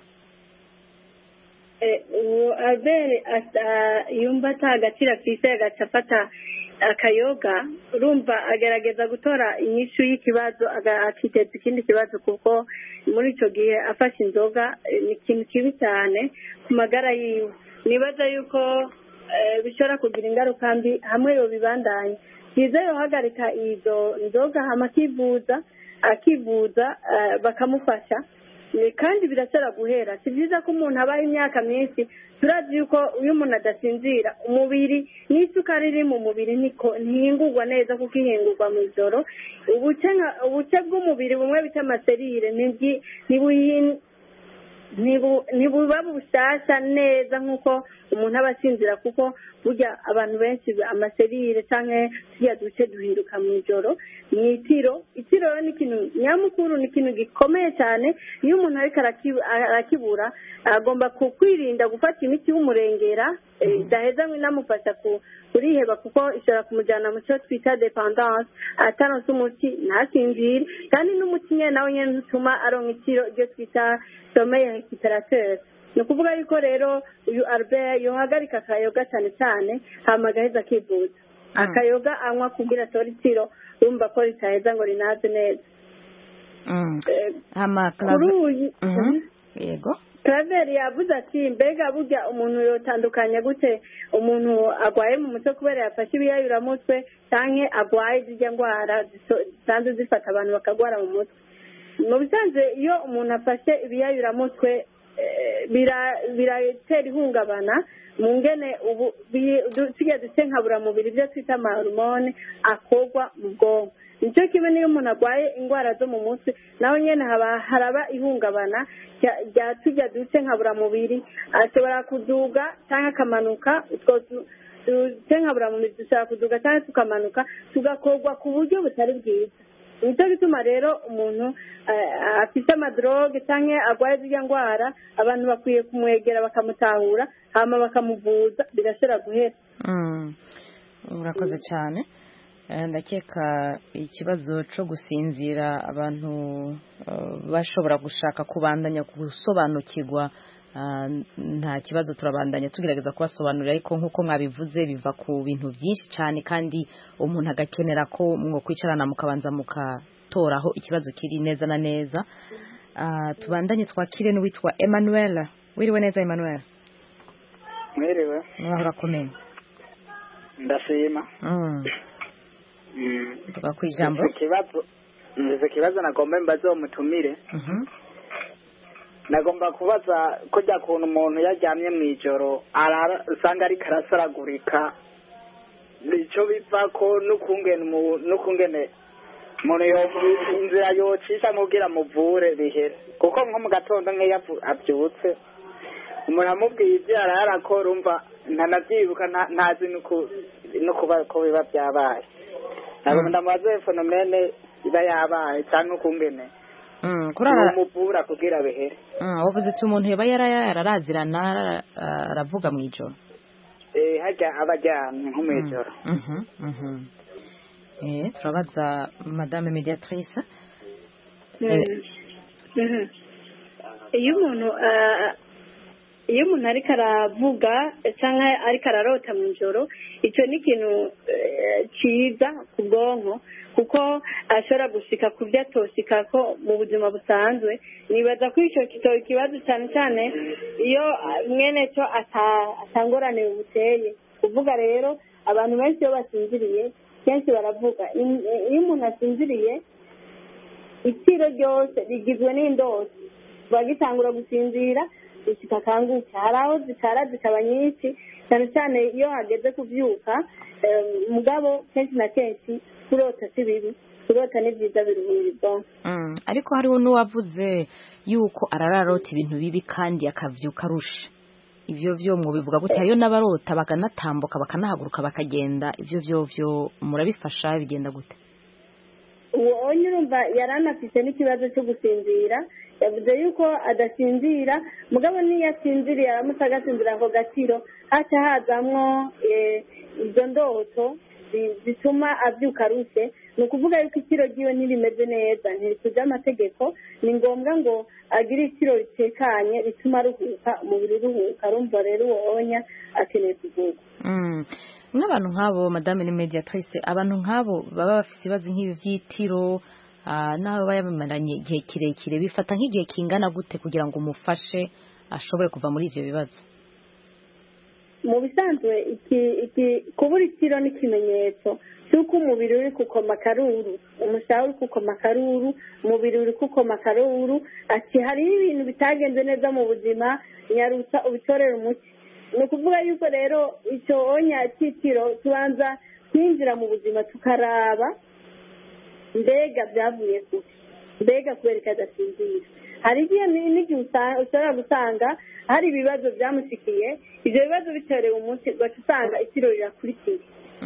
Albert yumva atagaciro afise agacafata akayoga urumva agerageza gutora inyishu y'ikibazo akiteza ikindi kibazo kuko muri icyo gihe afashe inzoga ni ikintu kibi cyane ku magara yiwe nibaza yuko bishobora kugira ingaruka mbi hamwe yobibandanya byiza yohagarika izo nzoga hama akivuza bakamufasha kandi birashobora guhera si byiza ko umuntu abaho imyaka myinshi turazi yuko iyo umuntu adasinzira umubiri n'isukari iri mu mubiri ntihingurwa neza kuko ihingurwa mu ijoro ubuce bw'umubiri bumwe bita amaserire ntibuba bushyashya neza nk'uko umuntu aba asinzira, kuko burya abantu benshi amaserire cyangwa turiya duce duhinduka mu ijoro mu itiro. Itiro ni ikintu nyamukuru, ni ikintu gikomeye cyane. Iyo umuntu ariko arakibura agomba kwirinda gufata imiti y'umurengera idaheza inamufasha kuriheba, kuko ishobora kumujyana mu cyo twita dependance, ataronse umuti ntasinzire, kandi n'umuti nyine nawe nyine utuma aronka itiro ryo twita sommeil récupérateur. ni ukuvuga yuko rero uyu Albert yohagarika akayoga cyane cyane hama agaheza akivuza akayoga anywa kugira atore itiro yumva ko ritaheza ngo rinaze neza. Yego Claver yavuze ati mbega burya umuntu yotandukanya gute umuntu agwaye mu mutwe kubera yafashe ibiyayuramutwe canke agwaye zirya ndwara zisanzwe zifata abantu bakagwara mu mutwe. Mu bisanzwe iyo umuntu afashe ibiyayuramutwe biratera ihungabana mu ngene ubu tugiye duse nkaburamubiri ibyo twita amahormone akorwa mu bwonko. Nicyo kimwe niyo umuntu agwaye indwara zo mu mutwe naho nyene haraba ihungabana rya tujya duse nkaburamubiri, ashobora kuduga cyangwa akamanuka. Utwo duse nkaburamubiri dushobora kuduga cyangwa tukamanuka tugakorwa ku buryo butari bwiza. Nicyo gituma rero umuntu afite amadroge cyangwa agwaye zirya ndwara abantu bakwiye kumwegera bakamutahura hama bakamuvuza bigashobora guhera. Urakoze cyane. Ndakeka ikibazo cyo gusinzira abantu bashobora gushaka kubandanya gusobanukirwa nta kibazo, turabandanya tugerageza kubasobanurira, ariko nk'uko mwabivuze biva ku bintu byinshi cyane kandi umuntu agakenera ko mwo kwicarana mukabanza mukatoraho ikibazo kiri neza na neza. Tubandanye twakire n'uwitwa Emmanuel. Wiriwe neza Emmanuel? Mwiriwe. Urakomeye? Ndashima. Tukakwijambo. Ikibazo nagomba mbaze umutumire. Nagomba kubaza kujya kuntu umuntu yaryamye mu ijoro usanga ari karasaragurika, nicyo biva ko n'ukungene umuntu inzira yocisha nkubwira muvure bihere, kuko nko mu gatondo nk'iyo abyutse umuntu amubwiye ibyo yarakora umva ntanabyibuka ntazi no kuba ko biba byabaye. Ntabwo ndamubaze fenomene iba yabaye cyangwa ukungene umuvura kugira bihere. Wavuze ati umuntu yaba yararazirana aravuga mu ijoro. Hajya abajyanye nko mu ijoro. Turabaza madame mediatrice. Iyo umuntu ariko aravuga cyangwa ariko ararota mu ijoro, icyo ni ikintu cyiza ku bwonko, kuko ashobora gushika ku byo atoshika ko mu buzima busanzwe. Nibaza ko icyo kitaba ikibazo cyane cyane iyo mwene cyo atangorane buteye kuvuga. Rero abantu benshi iyo basinziriye kenshi baravuga. Iyo umuntu asinziriye itiro ryose rigizwe n'indoto, bagitangura gusinzira gushika kanguka, hari aho zikara zikaba nyinshi cyane cyane iyo hageze kubyuka. Mugabo kenshi na kenshi kurota si bibi, kurota ni byiza biruhurirwa. Ariko hariho n'uwavuze yuko arararota ibintu bibi kandi akavyuka arusha. Ivyo vyo mubivuga gute? Hariyo n'abarota bakanatambuka bakanahaguruka bakagenda, ivyo vyo murabifasha bigenda gute? Uwo nyirumva yaranafise n'ikibazo cyo gusinzira, yavuze yuko adasinzira, mugabo niyo asinziriye aramutse agasinzira ako gatiro haca hazamwo izo ndoto zituma abyuka arushe. Ni ukuvuga yuko itiro ryiwe ntirimeze neza, ntirikuze amategeko. Ni ngombwa ngo agire itiro ritekanye rituma aruhuka, umubiri uruhuka. Arumva rero uwonya akeneye kuvuga. Nk'abantu nk'abo madame ni mediatrice, abantu nk'abo baba bafite ibibazo nk'ibi by'itiro nawe bayabimaranye igihe kirekire, bifata nk'igihe kingana gute kugira ngo umufashe ashobore kuva muri ivyo bibazo? Mu bisanzwe kubura itiro ni ikimenyetso cy'uko umubiri uri kukoma akaruru, umushaha uri kukoma akaruru, umubiri uri kukoma akaruru. Ati hariho ibintu bitagenze neza mu buzima, nyarutsa ubitorera umuti. Ni ukuvuga yuko rero icyo onya cy'itiro tubanza kwinjira mu buzima tukaraba mbega byavuye kuki, mbega kubera adasinzira. hari igihe n'igihe ushobora gusanga hari ibibazo byamushikiye ibyo bibazo bitorewe umunsi ugaca usanga itiro rirakurikiye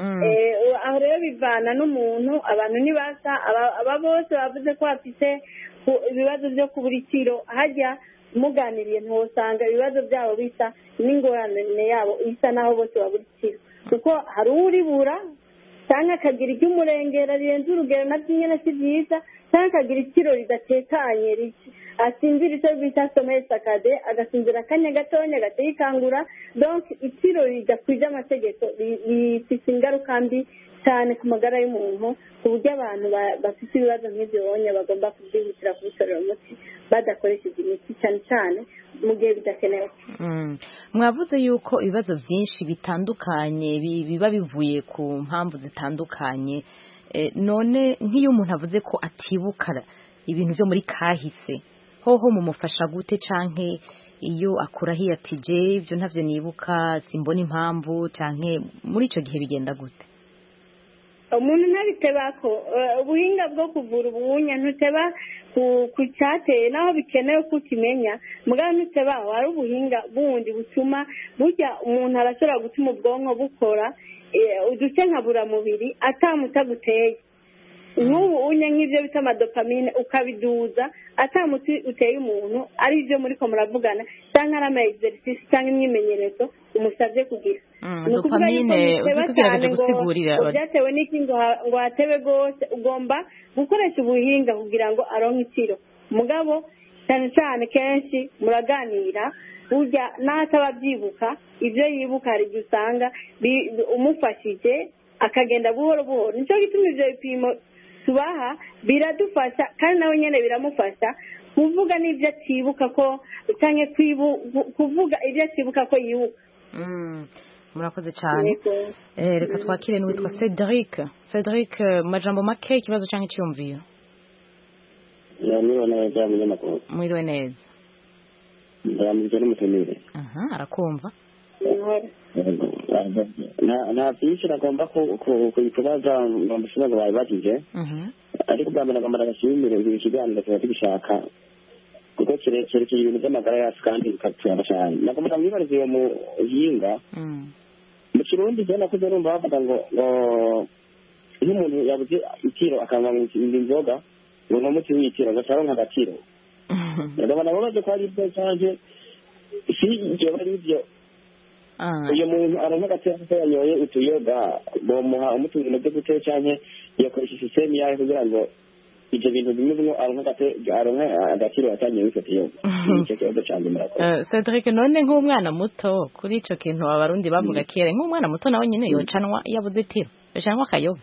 aho rero bivana n'umuntu abantu ntibasa aba bose bavuze ko bafite ibibazo byo kubura itiro hajya muganiriye ntiwosanga ibibazo byabo bisa n'ingorane yabo isa naho bose babura itiro kuko hari uribura cyangwa akagira iry'umurengera rirenze urugero nabyo nyine si byiza cyangwa akagira itiro ridatekanye asinzira icyo bita someye sakade agasinzira akanya gatonya gateye ikangura donc itiro ridakwije amategeko rifite ingaruka mbi cyane ku magara y'umuntu ku buryo abantu bafite ibibazo nk'ibyo bonye bagomba kubyihutira kubitorera umuti badakoresheje imiti cyane cyane mu gihe bidakenewe. Mwavuze yuko ibibazo byinshi bitandukanye biba bivuye ku mpamvu zitandukanye none nk'iyo umuntu avuze ko atibuka ibintu byo muri kahise hoho mumufasha gute canke iyo akurahiye ati je ibyo ntavyo nibuka simbona impamvu canke muri ico gihe bigenda gute? Umuntu ntabitebako ubuhinga bwo kuvura ubuhunya ntuteba ku cyateye naho bikenewe ko ukimenya mugabo ntutebaho hari ubuhinga bundi butuma burya umuntu arashobora gutuma ubwonko bukora uduce nkaburamubiri atamutaguteye nk'ubu unye nk'ibyo bita amadopamine ukabiduza atamuti uteye umuntu ari byo muri ko muravugana cyangwa ari ama exercice cyangwa imyimenyerezo umusabye kugira dopamine utugerageje gusigurira byatewe n'iki ngo hatebe rwose ugomba gukoresha ubuhinga kugira ngo aronke itiro mugabo cyane cyane kenshi muraganira burya n'ataba byibuka ibyo yibuka hari igihe usanga umufashije akagenda buhoro buhoro nicyo gituma ibyo bipimo tubaha biradufasha kandi nawe nyine biramufasha kuvuga n'ibyo atibuka ko cyangwa kuvuga ibyo atibuka ko yibuka. Murakoze cyane reka twakire n'uwitwa Cedric majambo make ikibazo cyangwa icyumviro. Mwiriwe neza munyamakuru. Mwiriwe neza. Ndamuje n'umutumire. Arakumva. nta byinshi nagomba kubaza ngo mbishime ngo babibajije ariko bwa mbere nagomba ndagashimire ibi kiganiro tuba tugishaka kuko cyerekeye ibintu by'amagara yacu kandi bikatuyana cyane nagomba mwibariza uwo muhinga mu kirundi je nakuze numva bavuga ngo nk'umuntu yabuze itiro akanywa inzoga ngo n'umuti w'itiro agacaronka agatiro ndabona babaze ko ari ibyo cyanje si ibyo bari ibyo uyu muntu aronka agatiro ko yanyoye utuyoga bomuha umuti w'ibintu byo gutera cyane yakoresha sisiteme yayo kugira ngo ibyo bintu bimwe aronka agatiro yatangiye wifata yoga icyo kibazo cyane murakoze. Cedric none nk'umwana muto kuri ico kintu abarundi bavuga kera nk'umwana muto nawe nyine yocanwa yabuze itiro yocanwa akayoga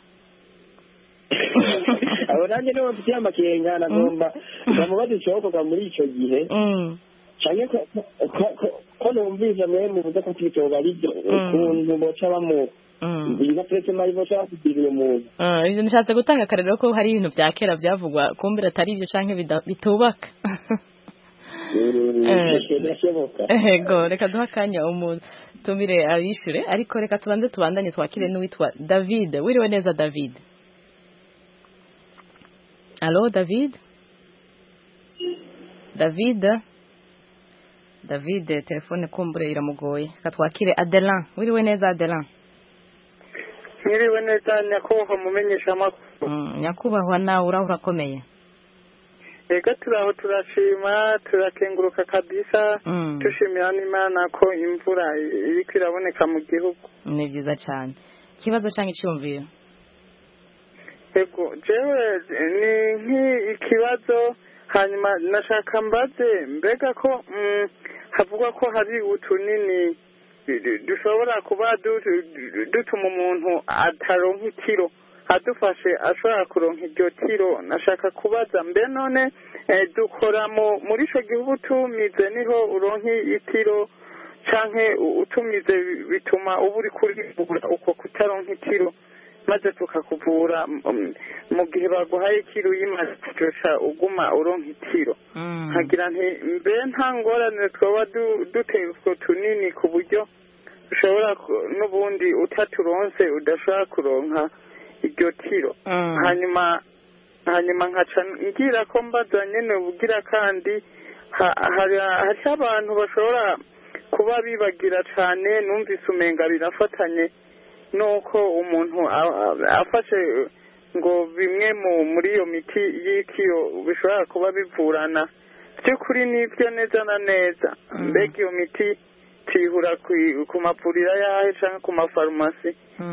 abo nanjye nibo mfitiye amakenga nagomba ndamubaza icokorwa muri ico gihe canke ko numvise mwe muvuze ko kwitoga aribyo ukuntu boca bamu bigatetse mari boca bakugirira umuntu ibyo nishatse gutanga akarero ko hari ibintu vya kera vyavugwa kumbira atari ibyo canke bitubaka ego reka duha akanya umutumire abishure ariko reka tubanze tubandanye twakire n'uwitwa David. Wiriwe neza David? Allo David? David telefone kumbure iramugoye. Katwakire Adelan. Wiriwe neza Adelan? Mwiriwe neza nyakubahwa mumenyesha amakuru. Nyakubahwa nawe urakomeye? Ega turaho turashima turakenguruka kabisa tushimira n'Imana ko imvura iriko iraboneka mu gihugu. Ni byiza cyane. Kibazo cyangwa icyumviro? Ego jewe ni ikibazo hanyuma nashaka mbaze mbega ko havugwa ko hari utunini dushobora kuba dutuma umuntu ataronka itiro adufashe ashobora kuronka iryo tiro nashaka kubaza mbe none dukora muri ico gihugu tumize niho uronka itiro canke utumize bituma uba uri kuribura uko kutaronka itiro maze tukakuvura mu gihe baguhaye itiro yimaze kucoca uguma uronka itiro nkagira nti mbe nta ngorane twaba duteye utwo tunini ku buryo ushobora n'ubundi utaturonse udashobora kuronka iryo tiro hanyuma hanyuma nkaca ngira ko mbaza nyine ubugira kandi hari abantu bashobora kuba bibagira cyane numvise umenga birafatanye nuko umuntu afashe ngo bimwe muri iyo miti y'ikiyo bishobora kuba bivurana by'ukuri nibyo neza na neza mbega iyo miti tuyihura ku mavuriro yahe cyangwa ku mafarumasi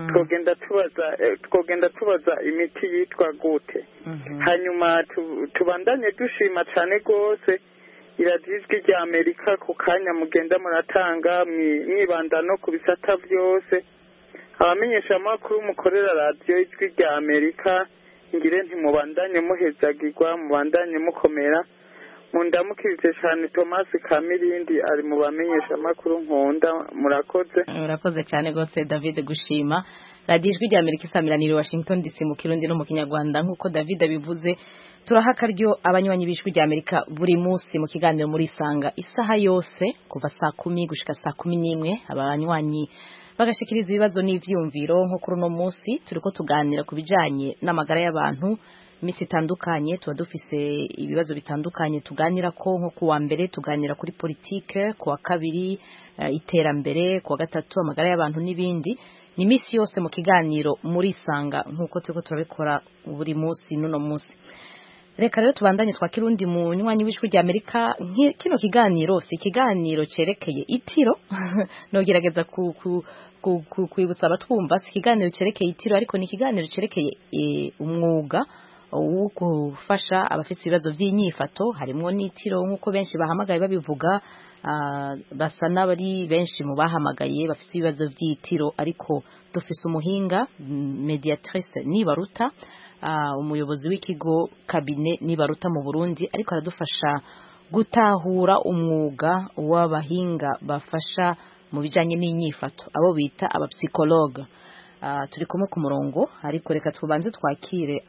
twogenda tubaza imiti yitwa gute hanyuma tubandanye dushima cyane rwose iradijwi rya Amerika ku kanya mugenda muratanga mwibanda no ku bisata byose abamenyesha amakuru mukorera radiyo ijwi rya Amerika ngire ntimubandanye muhezagirwa mubandanye mukomera mundamukirije cyane Thomas Kamirindi ari mu bamenyesha amakuru nkunda murakoze cyane rwose David gushima radiyo ijwi rya Amerika isamiranira Washington DC mu Kirundi no mu Kinyarwanda nk'uko David abivuze turahaka ryo abanywanyi b'ijwi rya Amerika buri munsi mu kiganiro muri Sanga isaha yose kuva saa 10 gushika saa 11 abanywanyi bagashikiriza ibibazo n'ivyumviro nko kuri no munsi turiko tuganira ku bijanye n'amagara y'abantu imisi itandukanye tuba dufise ibibazo bitandukanye tuganira ko nko kuwa mbere tuganira kuri politike kuwa kabiri iterambere kuwa gatatu amagara y'abantu n'ibindi ni imisi yose mu kiganiro muri Sanga nkuko turiko turabikora buri munsi n'uno munsi reka rero tubandanye twakira undi munywanyi w'ijwi rya Amerika kino kiganiro si ikiganiro cerekeye itiro nogerageza kwibutsa abatwumva si ikiganiro cerekeye itiro ariko ni ikiganiro cerekeye umwuga wo gufasha abafite ibibazo by'inyifato harimo n'itiro nk'uko benshi bahamagaye babivuga basa n'abari benshi mu bahamagaye bafite ibibazo by'itiro ariko dufise umuhinga mediatrice Nibaruta umuyobozi w'ikigo kabine Nibaruta mu Burundi ariko aradufasha gutahura umwuga w'abahinga bafasha mu bijanye n'inyifato abo bita abapsikologe turi kumwe ku murongo ariko reka tubanze twakire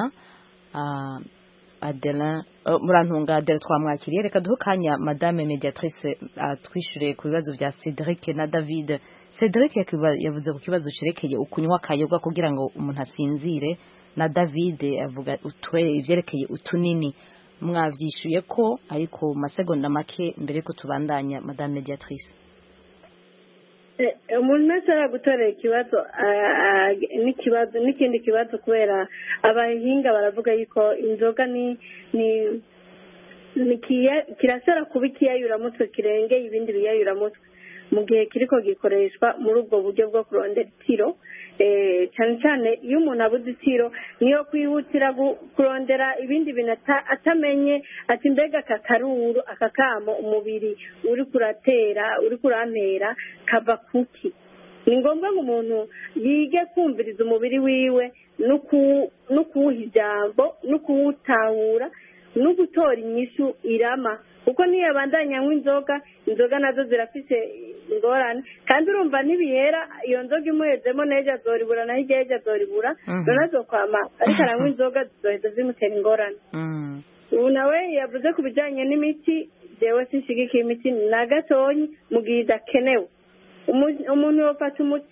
Adela murantunga Adela twamwakiriye reka duhukanya madame mediatrice twishure ku bibazo bya Cedric na David Cedric yavuze ku kibazo cerekeye ukunywa akayoga kugira ngo umuntu asinzire na David avuga ivyerekeye utunini mwavyishuye ko ariko masegonda make mbere ko tubandanya madame mediatrice umuntu wese aragutorera ikibazo n'ikindi kibazo kubera abahinga baravuga yuko inzoga kirashobora kuba ikiyayuramutwe kirengeye ibindi biyayuramutwe mu gihe kiriko gikoreshwa muri ubwo buryo bwo kurondera itiro cyane cyane iyo umuntu abuze itiro niyo kwihutira kurondera ibindi bintu atamenye ati mbega aka karuru aka kamo umubiri uri kuratera uri kurampera kava kuki ni ngombwa ngo umuntu yige kumviriza umubiri wiwe no kuwuha ijambo no kuwutahura no gutora inyishu irama kuko niyo abandanya anywa inzoga nazo zirafise ingorane kandi urumva ntibihera iyo nzoga imuhezemo n'ejo azoribura naho igihe ejo azoribura none azokwama ariko aranywa inzoga zizoheza zimutera ingorane ubu nawe yavuze ku bijyanye n'imiti jewe sinshigikiye imiti na gatonyi mu gihe idakenewe umuntu yofata umuti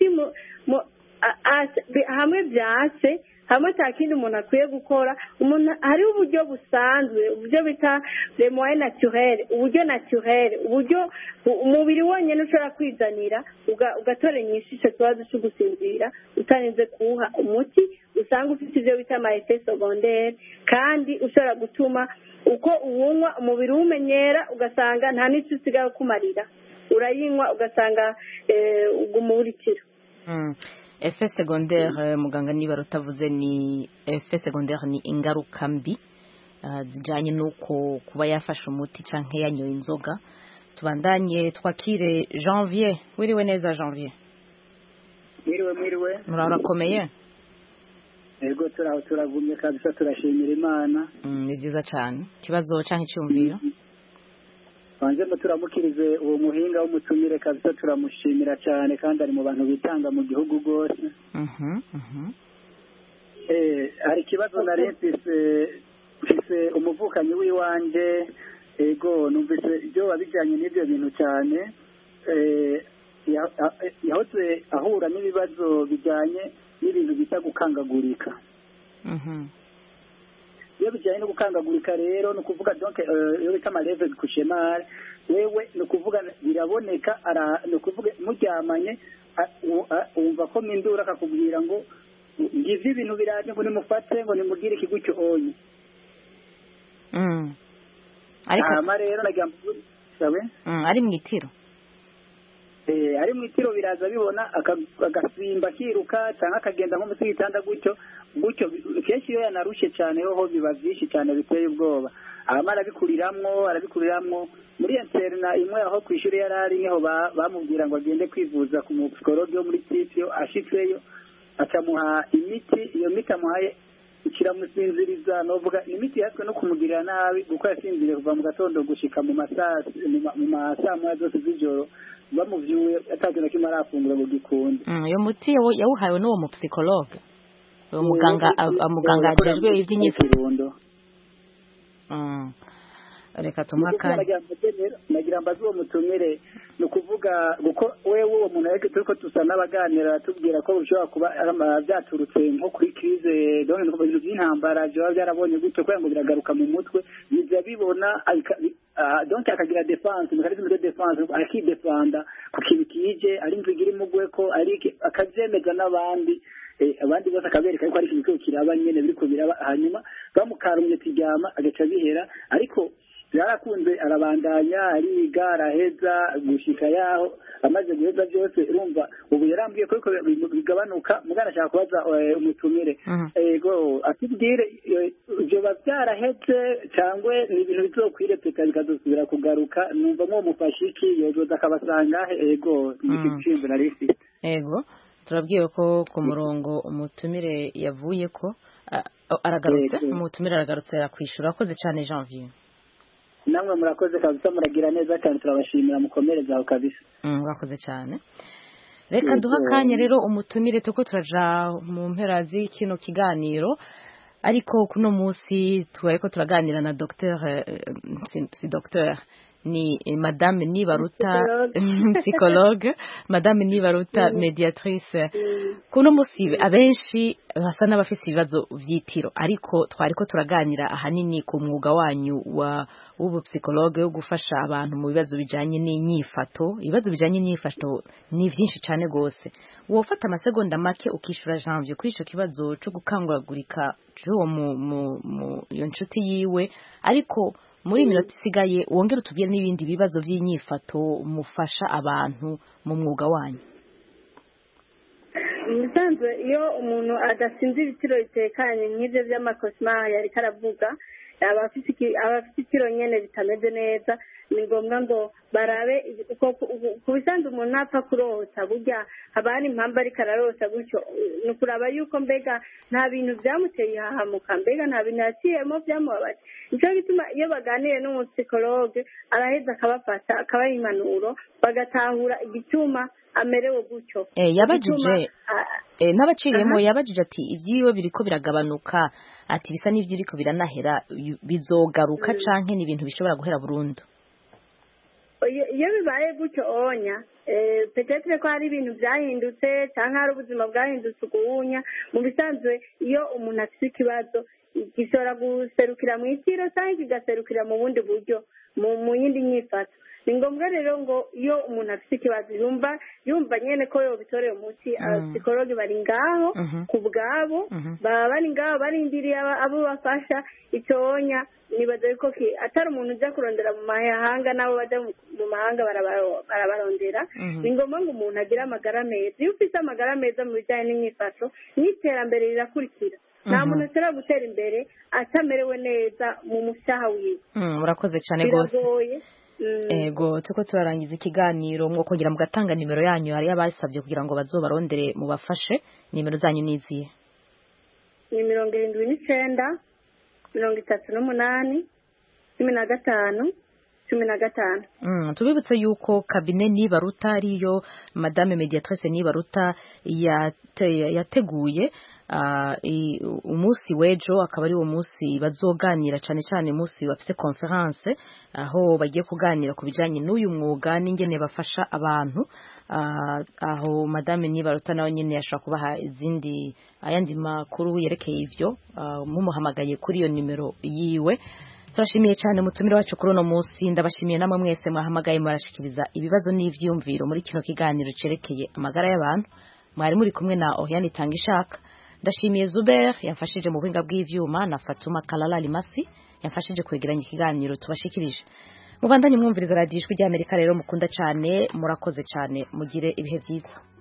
hamwe byase hamwe nta kindi umuntu akwiye gukora umuntu hariho uburyo busanzwe uburyo bita remoye naturere uburyo naturere uburyo umubiri wonyine ushobora kwizanira ugatora inyinshi icyo kibazo cyo gusinzira utarinze kuwuha umuti usanga ufite ibyo bita amayete segondere kandi ushobora gutuma uko uwunywa umubiri uwumenyera ugasanga nta n'icyo usigaye ukumarira urayinywa ugasanga uguma uwurikira effet secondaire muganga Nibaruta avuze ni effet secondaire ni ingaruka mbi zijanye nuko kuba yafashe umuti canke yanyoye inzoga tubandanye twakire Janvier wiriwe neza Janvier mwiriwe murakomeye yego turagumye kabisa turashimira Imana ni vyiza cyane kibazo canke cyumviro banze turamukirize uwo muhinga w'umutumire kabisa turamushimira cyane kandi ari mu bantu bitanga mu gihugu rwose hari ikibazo nari mfise umuvukanyi w'iwanje ego numvise ibyo wabijyanye n'ibyo bintu cyane yahoze ahura n'ibibazo bijyanye n'ibintu bita gukangagurika iyo bijyanye no gukangagurika rero ni ukuvuga donc iyo bita amareve kushemare wewe ni ukuvuga biraboneka ni ukuvuga muryamanye wumva ko mindura akakubwira ngo ngize ibintu biraje ngo nimufate ngo nimugire ikigutyo onye ariko rero nagira ari mu itiro ari mu itiro biraza bibona agasimba akiruka cyangwa akagenda nko munsi y'igitanda gutyo kenshi iyo yanarushe cyane ho biba byinshi cyane biteye ubwoba arabikuriramwo muri interna imwe aho ku ishuri yari ari niho bamubwira ngo agende kwivuza ku mupsikologe wo muri sitio ashitseyo akamuha imiti iyo miti amuhaye kiramusinziriza novuga imiti yatwe no kumugirira nabi kuko yasinziriye kuva mu gatondo gushika mu masaa moya zose z'ijoro bamuvyuye atazi na kimwe arafungura ngo gikunde iyo muti yawuhawe n'uwo mupsikologe uwo muganga ajejwe ivy'inyifato reka tumaka nagira mbaze uwo mutumire ni ukuvuga kuko wewe uwo muntu ariko turiko tusa n'abaganira tubwira ko bishobora kuba byaturutse nko kuri crise donc no bintu by'intambara byo byarabonye gutyo kugira ngo biragaruka mu mutwe biza bibona donc akagira defense mécanisme de défense akidefenda ku kintu kije ari inzigira imugwe ko ari akavyemeza n'abandi abandi bose akabereka yuko ari ikintu kiraba nyene biriko biraba hanyuma bamukarumye tijyama agaca bihera ariko byarakunze arabandanya ariga araheza gushika yaho amaze guheza byose urumva ubu yarambwiye ko bigabanuka mugana ashaka kubaza umutumire ego atubwire ibyo babyaraheze cyangwa ni ibintu bizokwirepeka bikadusubira kugaruka numva mwo mufashiki yozoza akabasanga ego n'ikicimbe narisi ego turabwiye ko ku murongo umutumire yavuye ko aragarutse umutumire aragarutse yakwishura akoze cyane Janvier namwe murakoze kabisa muragira neza cyane turabashimira mukomereza aho kabisa murakoze cyane reka duha akanya rero umutumire tuko turaja mu mpera z'ikino kiganiro ariko kuno munsi twariko turaganira na docteur ni madame Nibaruta psychologue madame Nibaruta mediatrice kuno musibe abenshi basa n'abafise ibibazo vyitiro ariko twariko turaganira ahanini ku mwuga wanyu w'ubu psychologue yo gufasha abantu mu bibazo bijanye n'inyifato ibibazo bijanye n'inyifato ni vyinshi cane gose wofata amasegonda make ukishura Janvier kuri ico kibazo cyo gukanguragurika cyo mu iyo nshuti yiwe ariko muri minota isigaye wongera utubwire n'ibindi bibazo by'inyifato mufasha abantu mu mwuga wanyu musanzwe iyo umuntu adasinze ibitiro bitekanye nk'ibyo by'amakosima yari karavuga abafite itiro nyene bitameze neza ni ngombwa ngo barabe ku bisanzwe umuntu ntapfa kurota burya haba hari impamvu ariko ararota gutyo ni ukuraba yuko mbega nta bintu byamuteye ihahamuka mbega nta bintu yaciyemo byamubabaje nicyo gituma iyo baganiriye n'umupsikologe araheza akabafasha akabaha impanuro bagatahura igituma amerewe gutyo yabajije n'abaciriyemo yabajije ati ibyiwe biriko biragabanuka ati bisa n'ibyo biriko biranahera bizogaruka canke ni ibintu bishobora guhera burundu iyo bibaye gutyo onya petetre ko hari ibintu byahindutse cyangwa hari ubuzima bwahindutse uguhunya mu bisanzwe iyo umuntu afite ikibazo gishobora guserukira mu itiro cyangwa kigaserukira mu bundi buryo mu yindi nyifato ni ngombwa rero ngo iyo umuntu afite ikibazo yumva nyene ko yobitoreye umuti abapsikologe bari ngaho ku bwabo baba bari ngaho barindiriye abo bafasha icyonya nibaza yuko atari umuntu ujya kurondera mu mahanga nabo bajya mu mahanga barabarondera ni ngombwa ngo umuntu agire amagara meza iyo ufite amagara meza mu bijyanye n'imyifato n'iterambere rirakurikira nta muntu ashobora gutera imbere atamerewe neza mu mushaha wiwe murakoze cyane rwose ego tuko turarangiza ikiganiro mwo kongera mugatanga nimero yanyu hari abasabye kugira ngo bazobarondere mubafashe nimero zanyu niziye ni 79 38 15 2015. Tubibutse yuko kabine Nibaruta ariyo Madame Mediatrice Nibaruta yateguye umunsi w'ejo, akaba ari uwo munsi bazoganira cyane cyane umunsi bafite conference aho bagiye kuganira ku bijanye n'uyu mwuga n'ingene bafasha abantu. Aho Madame Nibaruta nawe nyine yashaka kubaha ayandi makuru yerekeye ivyo, mumuhamagaye kuri iyo nimero yiwe. Turashimiye cyane mutumire wacu kuri uno munsi. Ndabashimiye namwe mwese mwahamagaye murashikiriza ibibazo n'ivyumviro muri kino kiganiro cerekeye amagara y'abantu. Mwari muri kumwe na Oriane Itangishaka. Ndashimiye Zuber yamfashije mu buhinga bw'ivyuma na Fatuma Kalala Limasi yamfashije kwegeranya ikiganiro tubashikirije. Mubandanye mwumviriza radio Ijwi ry'Amerika rero mukunda cyane, murakoze cyane, mugire ibihe byiza.